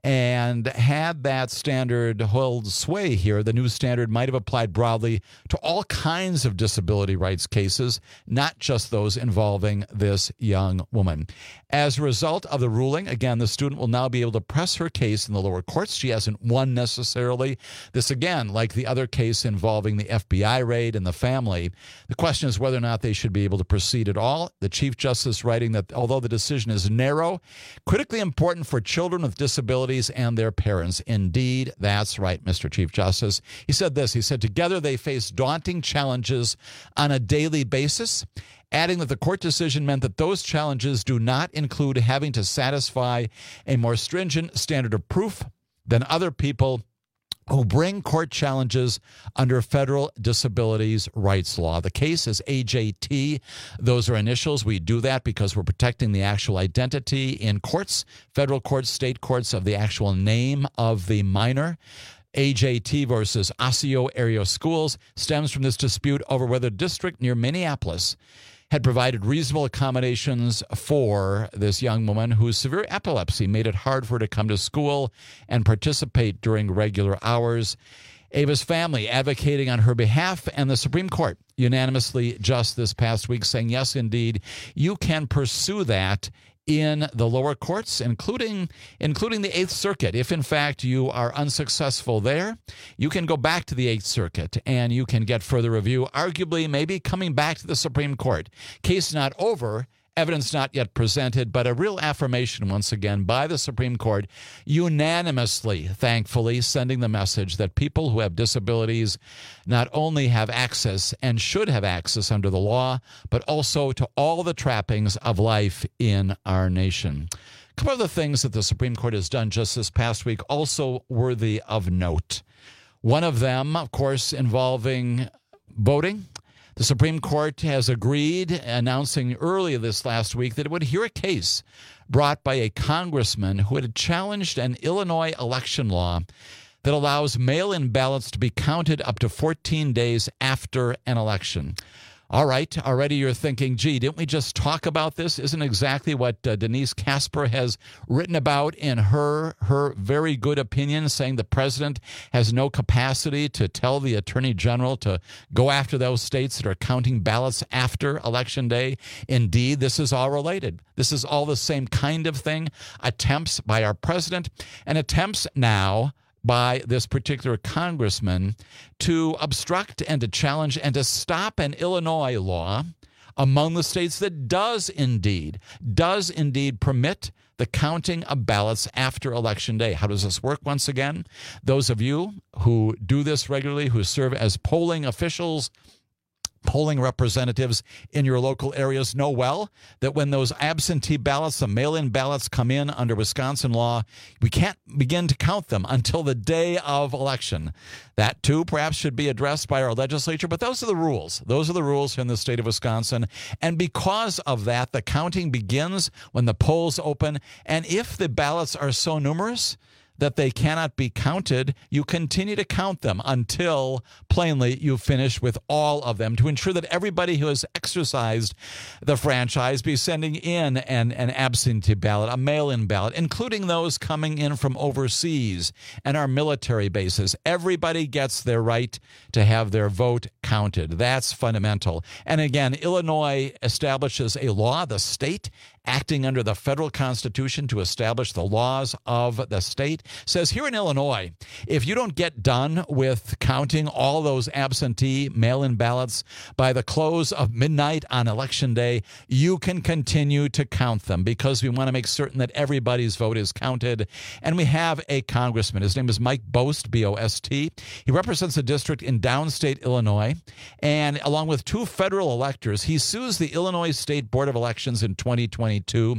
And had that standard hold sway here, the new standard might have applied broadly to all kinds of disability rights cases, not just those involving this young woman. As a result of the ruling, again, the student will now be able to press her case in the lower courts. She hasn't won necessarily. This, again, like the other case involving the F B I raid and the family, the question is whether or not they should be able to proceed at all. The Chief Justice writing that although the decision is narrow, critically important for children with disabilities and their parents. Indeed, that's right, Mister Chief Justice. He said this. He said, together they face daunting challenges on a daily basis, adding that the court decision meant that those challenges do not include having to satisfy a more stringent standard of proof than other people who bring court challenges under federal disabilities rights law. The case is A J T. Those are initials. We do that because we're protecting the actual identity in courts, federal courts, state courts, of the actual name of the minor. A J T versus Osseo Area Schools stems from this dispute over whether a district near Minneapolis had provided reasonable accommodations for this young woman whose severe epilepsy made it hard for her to come to school and participate during regular hours. Ava's family advocating on her behalf, and the Supreme Court unanimously just this past week saying, yes, indeed, you can pursue that in the lower courts, including including the Eighth Circuit. If, in fact, you are unsuccessful there, you can go back to the Eighth Circuit and you can get further review, arguably maybe coming back to the Supreme Court. Case not over, evidence not yet presented, but a real affirmation once again by the Supreme Court, unanimously, thankfully, sending the message that people who have disabilities not only have access and should have access under the law, but also to all the trappings of life in our nation. A couple of the things that the Supreme Court has done just this past week also worthy of note. One of them, of course, involving voting. The Supreme Court has agreed, announcing earlier this last week, that it would hear a case brought by a congressman who had challenged an Illinois election law that allows mail-in ballots to be counted up to fourteen days after an election. All right, already you're thinking, gee, didn't we just talk about this? Isn't exactly what uh, Denise Casper has written about in her her very good opinion, saying the president has no capacity to tell the attorney general to go after those states that are counting ballots after Election Day? Indeed, this is all related. This is all the same kind of thing. Attempts by our president and attempts now by this particular congressman to obstruct and to challenge and to stop an Illinois law among the states that does indeed, does indeed permit the counting of ballots after Election Day. How does this work once again? Those of you who do this regularly, who serve as polling officials, polling representatives in your local areas know well that when those absentee ballots, the mail-in ballots come in under Wisconsin law, we can't begin to count them until the day of election. That, too, perhaps should be addressed by our legislature, but those are the rules. Those are the rules in the state of Wisconsin. And because of that, the counting begins when the polls open. And if the ballots are so numerous that they cannot be counted, you continue to count them until, plainly, you finish with all of them to ensure that everybody who has exercised the franchise be sending in an, an absentee ballot, a mail-in ballot, including those coming in from overseas and our military bases. Everybody gets their right to have their vote counted. That's fundamental. And again, Illinois establishes a law, the state, acting under the federal Constitution to establish the laws of the state, says here in Illinois, if you don't get done with counting all those absentee mail-in ballots by the close of midnight on Election Day, you can continue to count them because we want to make certain that everybody's vote is counted. And we have a congressman. His name is Mike Bost, B O S T. He represents a district in downstate Illinois. And along with two federal electors, he sues the Illinois State Board of Elections in twenty twenty-two.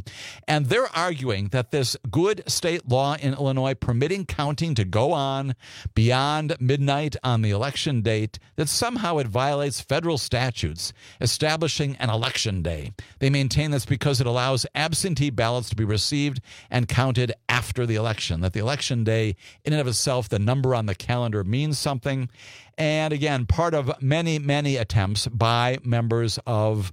And they're arguing that this good state law in Illinois permitting counting to go on beyond midnight on the election date, that somehow it violates federal statutes establishing an election day. They maintain that's because it allows absentee ballots to be received and counted after the election, that the election day in and of itself, the number on the calendar means something. And again, part of many, many attempts by members of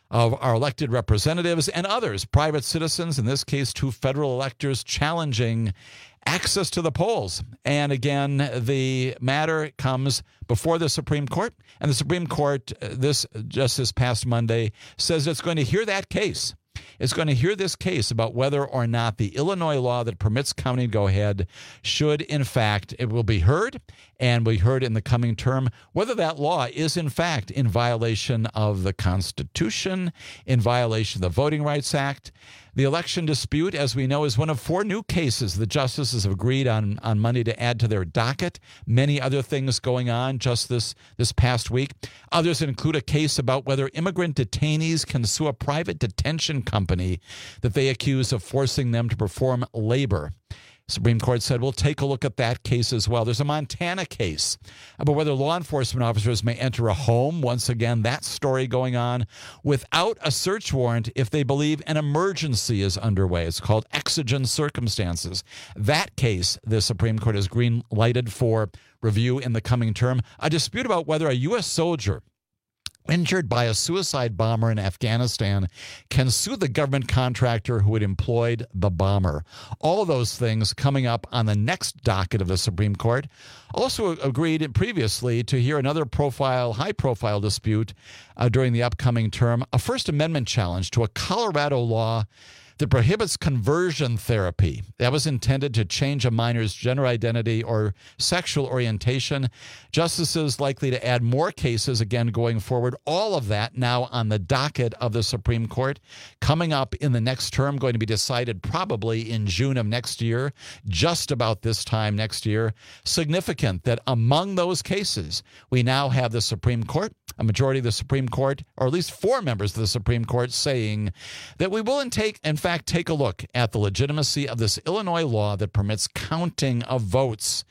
of our elected representatives and others, private citizens, in this case, two federal electors, challenging access to the polls. And again, the matter comes before the Supreme Court, and the Supreme Court, this just this past Monday, says it's going to hear that case. It's going to hear this case about whether or not the Illinois law that permits counting to go ahead should, in fact, it will be heard and will be heard in the coming term, whether that law is, in fact, in violation of the Constitution, in violation of the Voting Rights Act. The election dispute, as we know, is one of four new cases the justices have agreed on, on Monday to add to their docket. Many other things going on just this, this past week. Others include a case about whether immigrant detainees can sue a private detention company that they accuse of forcing them to perform labor. Supreme Court said, we'll take a look at that case as well. There's a Montana case about whether law enforcement officers may enter a home. Once again, that story going on without a search warrant if they believe an emergency is underway. It's called exigent circumstances. That case, the Supreme Court has green-lighted for review in the coming term. A dispute about whether a U S soldier injured by a suicide bomber in Afghanistan can sue the government contractor who had employed the bomber. All of those things coming up on the next docket of the Supreme Court. Also agreed previously to hear another profile, high-profile dispute uh, during the upcoming term, a First Amendment challenge to a Colorado law that prohibits conversion therapy. That was intended to change a minor's gender identity or sexual orientation. Justices likely to add more cases again going forward. All of that now on the docket of the Supreme Court. Coming up in the next term, going to be decided probably in June of next year, just about this time next year. Significant that among those cases, we now have the Supreme Court, a majority of the Supreme Court, or at least four members of the Supreme Court saying that we will in, take, in fact take a look at the legitimacy of this Illinois law that permits counting of votes.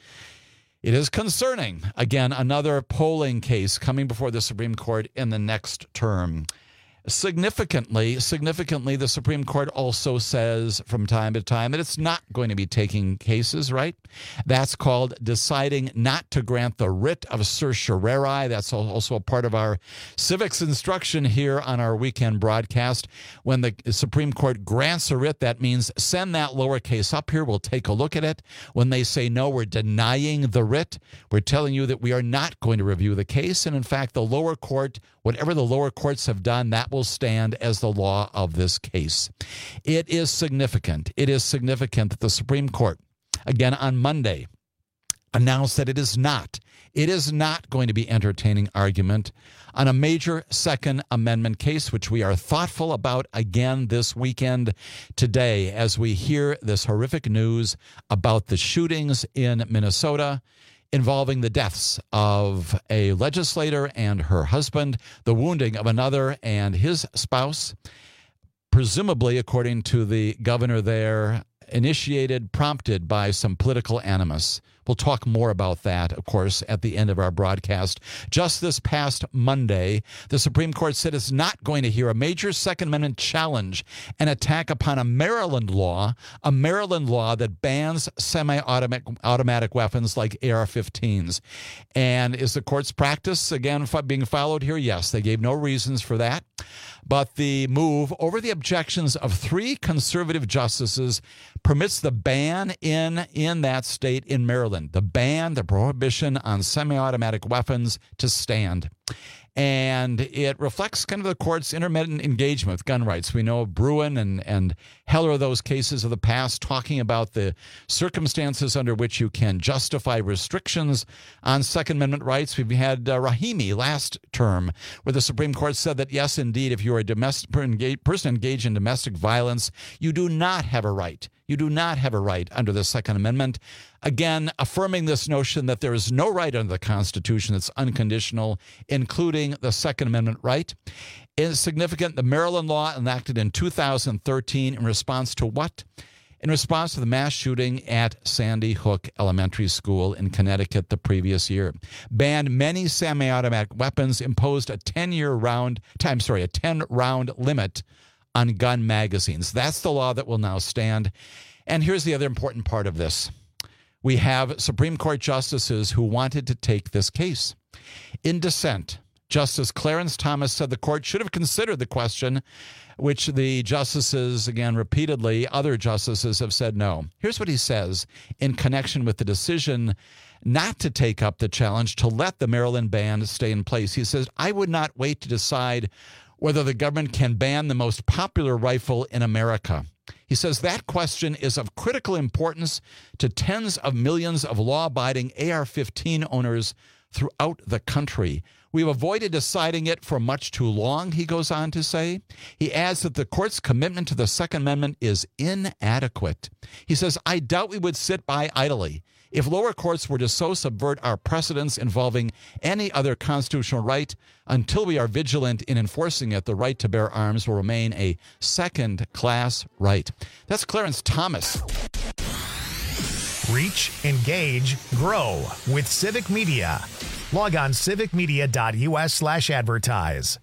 It is concerning. Again, another polling case coming before the Supreme Court in the next term. Significantly, significantly, the Supreme Court also says from time to time that it's not going to be taking cases, right? That's called deciding not to grant the writ of certiorari. That's also a part of our civics instruction here on our weekend broadcast. When the Supreme Court grants a writ, that means send that lower case up here. We'll take a look at it. When they say no, we're denying the writ. We're telling you that we are not going to review the case. And in fact, the lower court, whatever the lower courts have done, that will stand as the law of this case. It is significant. It is significant that the Supreme Court, again on Monday, announced that it is not, it is not going to be entertaining argument on a major Second Amendment case, which we are thoughtful about again this weekend today as we hear this horrific news about the shootings in Minnesota involving the deaths of a legislator and her husband, the wounding of another and his spouse, presumably, according to the governor there, initiated, prompted by some political animus. We'll talk more about that, of course, at the end of our broadcast. Just this past Monday, the Supreme Court said it's not going to hear a major Second Amendment challenge, an attack upon a Maryland law, a Maryland law that bans semi-automatic weapons like A R fifteens. And is the court's practice, again, being followed here? Yes, they gave no reasons for that. But the move over the objections of three conservative justices permits the ban in, in that state in Maryland, the ban, the prohibition on semi-automatic weapons to stand. And it reflects kind of the court's intermittent engagement with gun rights. We know Bruin and, and Heller, those cases of the past, talking about the circumstances under which you can justify restrictions on Second Amendment rights. We've had uh, Rahimi last term, where the Supreme Court said that, yes, indeed, if you're a domestic person engaged in domestic violence, you do not have a right. You do not have a right under the Second Amendment. Again, affirming this notion that there is no right under the Constitution that's unconditional, including the Second Amendment right. It is significant. The Maryland law enacted in two thousand thirteen in response to what? In response to the mass shooting at Sandy Hook Elementary School in Connecticut the previous year. Banned many semi-automatic weapons, imposed a ten-year round, I'm sorry, a ten-round limit on gun magazines. That's the law that will now stand. And here's the other important part of this. We have Supreme Court justices who wanted to take this case. In dissent, Justice Clarence Thomas said the court should have considered the question, which the justices, again, repeatedly, other justices have said no. Here's what he says in connection with the decision not to take up the challenge to let the Maryland ban stay in place. He says, I would not wait to decide whether the government can ban the most popular rifle in America. He says that question is of critical importance to tens of millions of law-abiding A R fifteen owners throughout the country. We've avoided deciding it for much too long, he goes on to say. He adds that the court's commitment to the Second Amendment is inadequate. He says, I doubt we would sit by idly if lower courts were to so subvert our precedents involving any other constitutional right. Until we are vigilant in enforcing it, the right to bear arms will remain a second-class right. That's Clarence Thomas. Reach, engage, grow with Civic Media. Log on civicmedia.us slash advertise.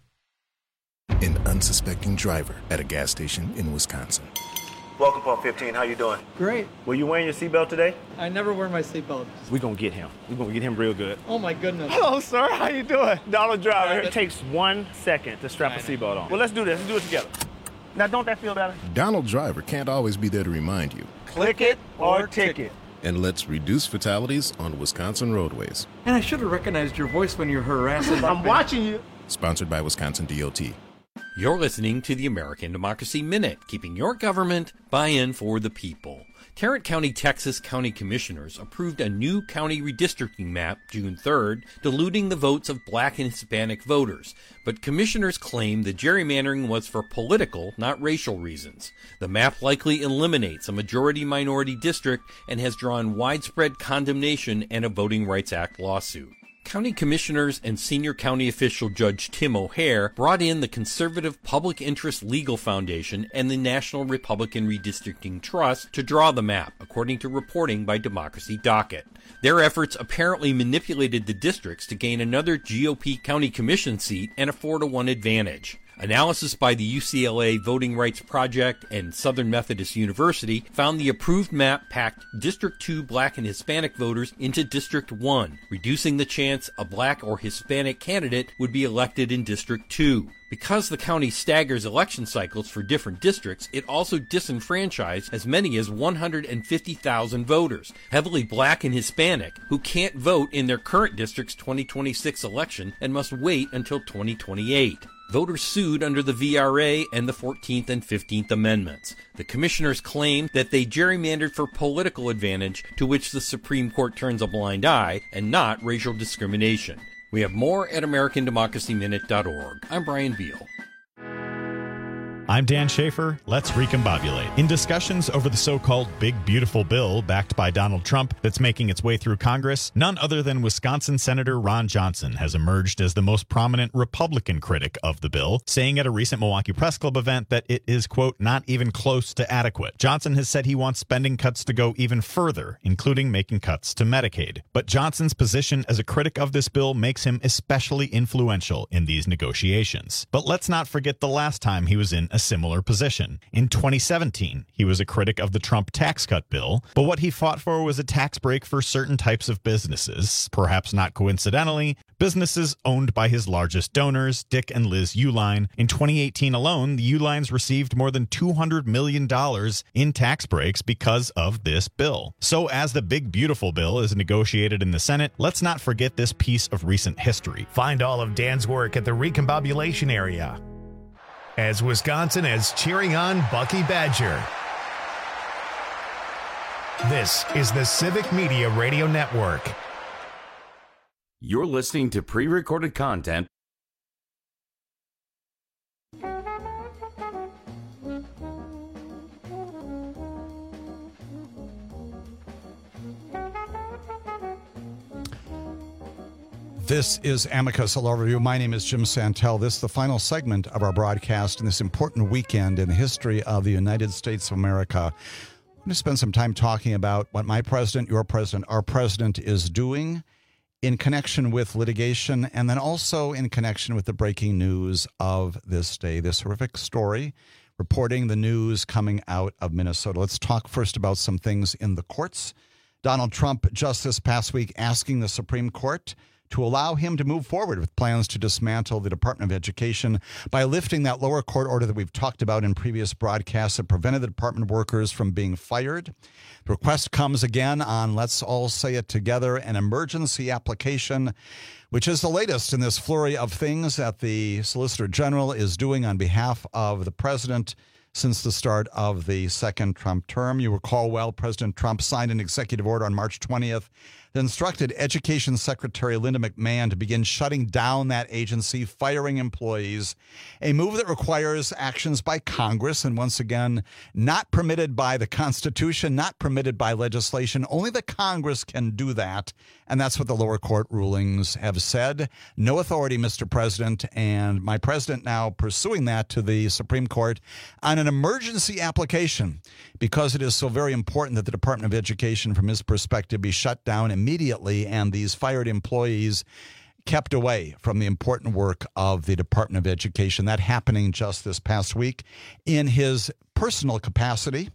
An unsuspecting driver at a gas station in Wisconsin. Welcome, Pump fifteen. How you doing? Great. Were you wearing your seatbelt today? I never wear my seatbelt. We're going to get him. We're going to get him real good. Oh, my goodness. Hello, sir. How you doing? Donald Driver. It takes one second to strap a seatbelt on. Well, let's do this. Let's do it together. Now, don't that feel better? Donald Driver can't always be there to remind you. Click it or ticket. And let's reduce fatalities on Wisconsin roadways. And I should have recognized your voice when you're harassing. I'm watching you. Sponsored by Wisconsin D O T. You're listening to the American Democracy Minute, keeping your government buy-in for the people. Tarrant County, Texas County Commissioners approved a new county redistricting map June third, diluting the votes of black and Hispanic voters. But commissioners claim the gerrymandering was for political, not racial reasons. The map likely eliminates a majority-minority district and has drawn widespread condemnation and a Voting Rights Act lawsuit. County commissioners and senior county official Judge Tim O'Hare brought in the conservative Public Interest Legal Foundation and the National Republican Redistricting Trust to draw the map, according to reporting by Democracy Docket. Their efforts apparently manipulated the districts to gain another G O P county commission seat and a four to one advantage. Analysis by the U C L A Voting Rights Project and Southern Methodist University found the approved map packed District two black and Hispanic voters into District one, reducing the chance a black or Hispanic candidate would be elected in District two. Because the county staggers election cycles for different districts, it also disenfranchised as many as one hundred fifty thousand voters, heavily black and Hispanic, who can't vote in their current district's twenty twenty-six election and must wait until twenty twenty-eight. Voters sued under the V R A and the fourteenth and fifteenth Amendments. The commissioners claim that they gerrymandered for political advantage, to which the Supreme Court turns a blind eye, and not racial discrimination. We have more at American Democracy Minute dot org. I'm Brian Beal. I'm Dan Schaefer. Let's recombobulate. In discussions over the so-called Big Beautiful Bill backed by Donald Trump that's making its way through Congress, none other than Wisconsin Senator Ron Johnson has emerged as the most prominent Republican critic of the bill, saying at a recent Milwaukee Press Club event that it is, quote, not even close to adequate. Johnson has said he wants spending cuts to go even further, including making cuts to Medicaid. But Johnson's position as a critic of this bill makes him especially influential in these negotiations. But let's not forget the last time he was in a similar position. In twenty seventeen, he was a critic of the Trump tax cut bill, but what he fought for was a tax break for certain types of businesses. Perhaps not coincidentally, businesses owned by his largest donors, Dick and Liz Uihlein. In twenty eighteen alone, the Uihleins received more than two hundred million dollars in tax breaks because of this bill. So as the Big Beautiful Bill is negotiated in the Senate, let's not forget this piece of recent history. Find all of Dan's work at the Recombobulation area, as Wisconsin is cheering on Bucky Badger. This is the Civic Media Radio Network. You're listening to pre-recorded content. This is Amicus Law Review. My name is Jim Santel. This is the final segment of our broadcast in this important weekend in the history of the United States of America. I'm going to spend some time talking about what my president, your president, our president is doing in connection with litigation, and then also in connection with the breaking news of this day, this horrific story reporting the news coming out of Minnesota. Let's talk first about some things in the courts. Donald Trump just this past week asking the Supreme Court to allow him to move forward with plans to dismantle the Department of Education by lifting that lower court order that we've talked about in previous broadcasts that prevented the department workers from being fired. The request comes again on, let's all say it together, an emergency application, which is the latest in this flurry of things that the Solicitor General is doing on behalf of the president since the start of the second Trump term. You recall well, President Trump signed an executive order on March twentieth that instructed Education Secretary Linda McMahon to begin shutting down that agency, firing employees, a move that requires actions by Congress and, once again, not permitted by the Constitution, not permitted by legislation. Only the Congress can do that, and that's what the lower court rulings have said. No authority, Mister President, and my president now pursuing that to the Supreme Court on an emergency application because it is so very important that the Department of Education, from his perspective, be shut down immediately and these fired employees kept away from the important work of the Department of Education. That happening just this past week. In his personal capacity,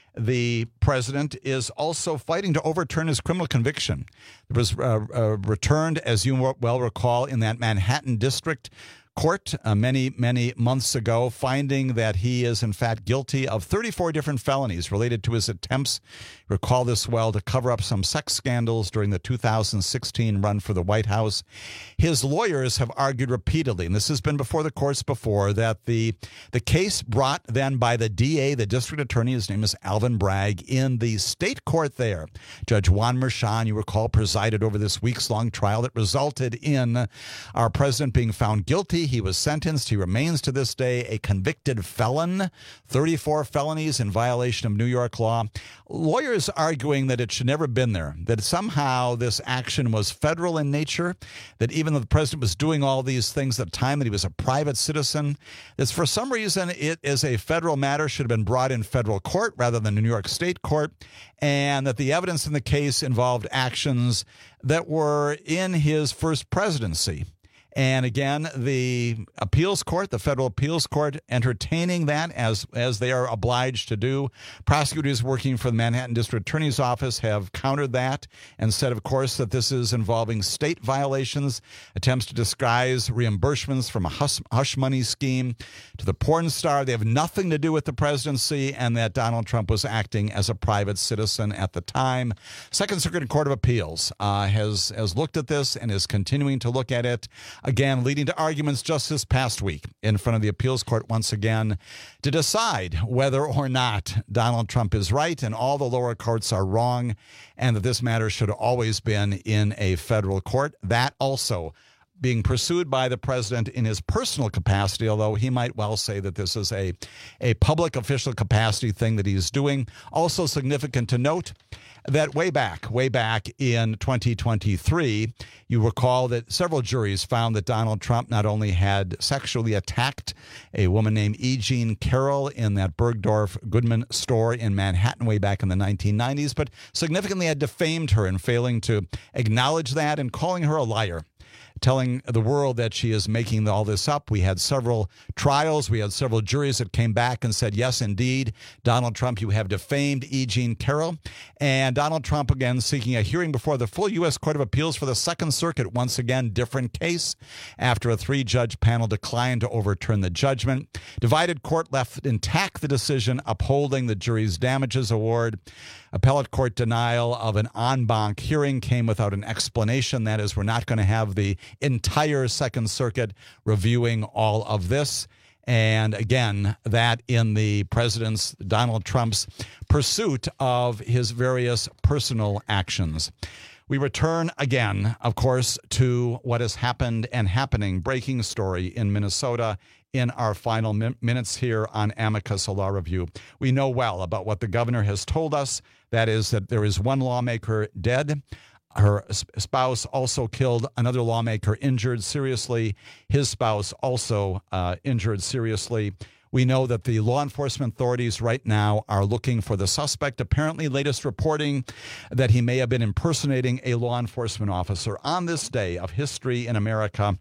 the president is also fighting to overturn his criminal conviction. It was uh, uh, returned, as you well recall, in that Manhattan district court uh, many, many months ago, finding that he is, in fact, guilty of thirty-four different felonies related to his attempts, recall this well, to cover up some sex scandals during the two thousand sixteen run for the White House. His lawyers have argued repeatedly, and this has been before the courts before, that the, the case brought then by the D A, the district attorney, his name is Alvin Bragg, in the state court there. Judge Juan Merchan, you recall, presided over this weeks-long trial that resulted in our president being found guilty. He was sentenced. He remains to this day a convicted felon, thirty-four felonies in violation of New York law. Lawyers arguing that it should never have been there, that somehow this action was federal in nature, that even though the president was doing all these things at the time, that he was a private citizen, that for some reason it is a federal matter, should have been brought in federal court rather than New York State court, and that the evidence in the case involved actions that were in his first presidency. And again, the appeals court, the federal appeals court, entertaining that as as they are obliged to do. Prosecutors working for the Manhattan District Attorney's Office have countered that and said, of course, that this is involving state violations, attempts to disguise reimbursements from a hush, hush money scheme to the porn star. They have nothing to do with the presidency, and that Donald Trump was acting as a private citizen at the time. Second Circuit Court of Appeals uh, has, has looked at this and is continuing to look at it. Again, leading to arguments just this past week in front of the appeals court once again to decide whether or not Donald Trump is right and all the lower courts are wrong, and that this matter should have always been in a federal court. That also being pursued by the president in his personal capacity, although he might well say that this is a, a public official capacity thing that he's doing. Also significant to note that way back, way back in twenty twenty-three, you recall that several juries found that Donald Trump not only had sexually attacked a woman named E. Jean Carroll in that Bergdorf Goodman store in Manhattan way back in the nineteen nineties, but significantly had defamed her in failing to acknowledge that and calling her a liar, telling the world that she is making all this up. We had several trials. We had several juries that came back and said, yes, indeed, Donald Trump, you have defamed E. Jean Carroll. And Donald Trump, again, seeking a hearing before the full U S Court of Appeals for the Second Circuit. Once again, different case after a three-judge panel declined to overturn the judgment. Divided court left intact the decision upholding the jury's damages award. Appellate court denial of an en banc hearing came without an explanation. That is, we're not going to have the entire Second Circuit reviewing all of this. And again, that in the president's, Donald Trump's, pursuit of his various personal actions. We return again, of course, to what has happened and happening, breaking story in Minnesota in our final min- minutes here on Amicus, a Law Review. We know well about what the governor has told us. That is that there is one lawmaker dead. Her spouse also killed, another lawmaker injured seriously. His spouse also uh, injured seriously. We know that the law enforcement authorities right now are looking for the suspect. Apparently, latest reporting that he may have been impersonating a law enforcement officer on this day of history in America.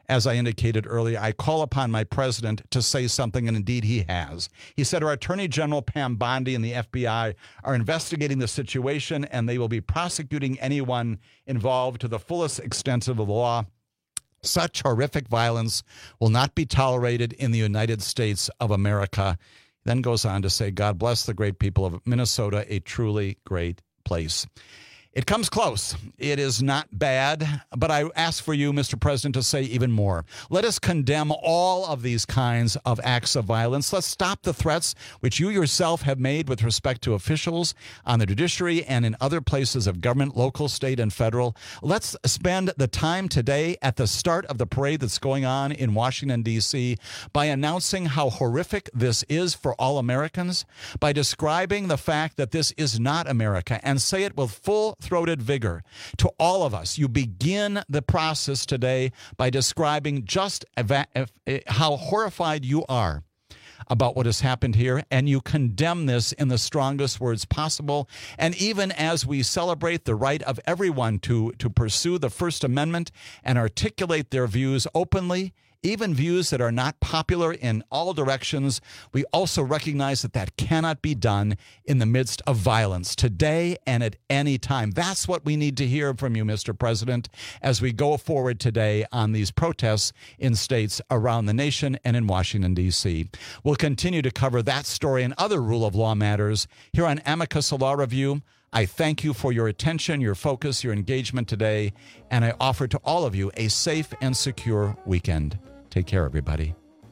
as I indicated earlier, I call upon my president to say something, and indeed he has. He said our Attorney General Pam Bondi and the F B I are investigating the situation, and they will be prosecuting anyone involved to the fullest extent of the law. Such horrific violence will not be tolerated in the United States of America. He then goes on to say, God bless the great people of Minnesota, a truly great place. It comes close. It is not bad, but I ask for you, Mister President, to say even more. Let us condemn all of these kinds of acts of violence. Let's stop the threats which you yourself have made with respect to officials on the judiciary and in other places of government, local, state, and federal. Let's spend the time today at the start of the parade that's going on in Washington, D C by announcing how horrific this is for all Americans, by describing the fact that this is not America, and say it with full throated vigor to all of us. You begin the process today by describing just how horrified you are about what has happened here, and you condemn this in the strongest words possible. And even as we celebrate the right of everyone to, to pursue the First Amendment and articulate their views openly, even views that are not popular in all directions, we also recognize that that cannot be done in the midst of violence today and at any time. That's what we need to hear from you, Mister President, as we go forward today on these protests in states around the nation and in Washington, D C We'll continue to cover that story and other rule of law matters here on Amicus Law Review. I thank you for your attention, your focus, your engagement today, and I offer to all of you a safe and secure weekend. Take care, everybody.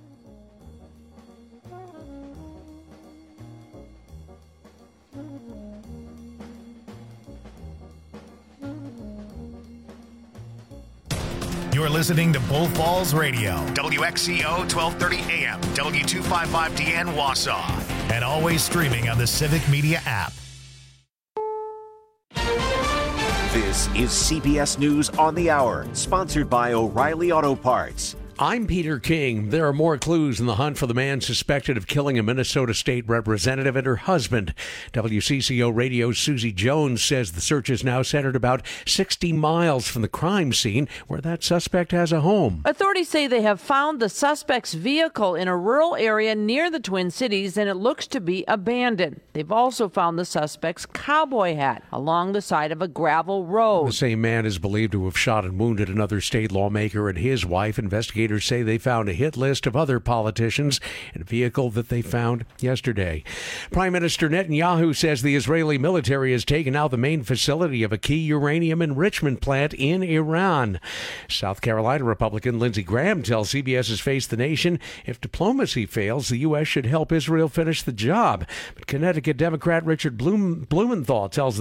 You're listening to Bull Falls Radio, W X C O twelve thirty A M, W two fifty-five D N Wausau, and always streaming on the Civic Media app. This is C B S News on the Hour, sponsored by O'Reilly Auto Parts. I'm Peter King. There are more clues in the hunt for the man suspected of killing a Minnesota state representative and her husband. W C C O Radio's Susie Jones says the search is now centered about sixty miles from the crime scene where that suspect has a home. Authorities say they have found the suspect's vehicle in a rural area near the Twin Cities, and it looks to be abandoned. They've also found the suspect's cowboy hat along the side of a gravel road. The same man is believed to have shot and wounded another state lawmaker and his wife. Investigators say they found a hit list of other politicians in a vehicle that they found yesterday. Prime Minister Netanyahu says the Israeli military has taken out the main facility of a key uranium enrichment plant in Iran. South Carolina Republican Lindsey Graham tells CBS's Face the Nation if diplomacy fails, the U S should help Israel finish the job. But Connecticut Democrat Richard Blum- Blumenthal tells the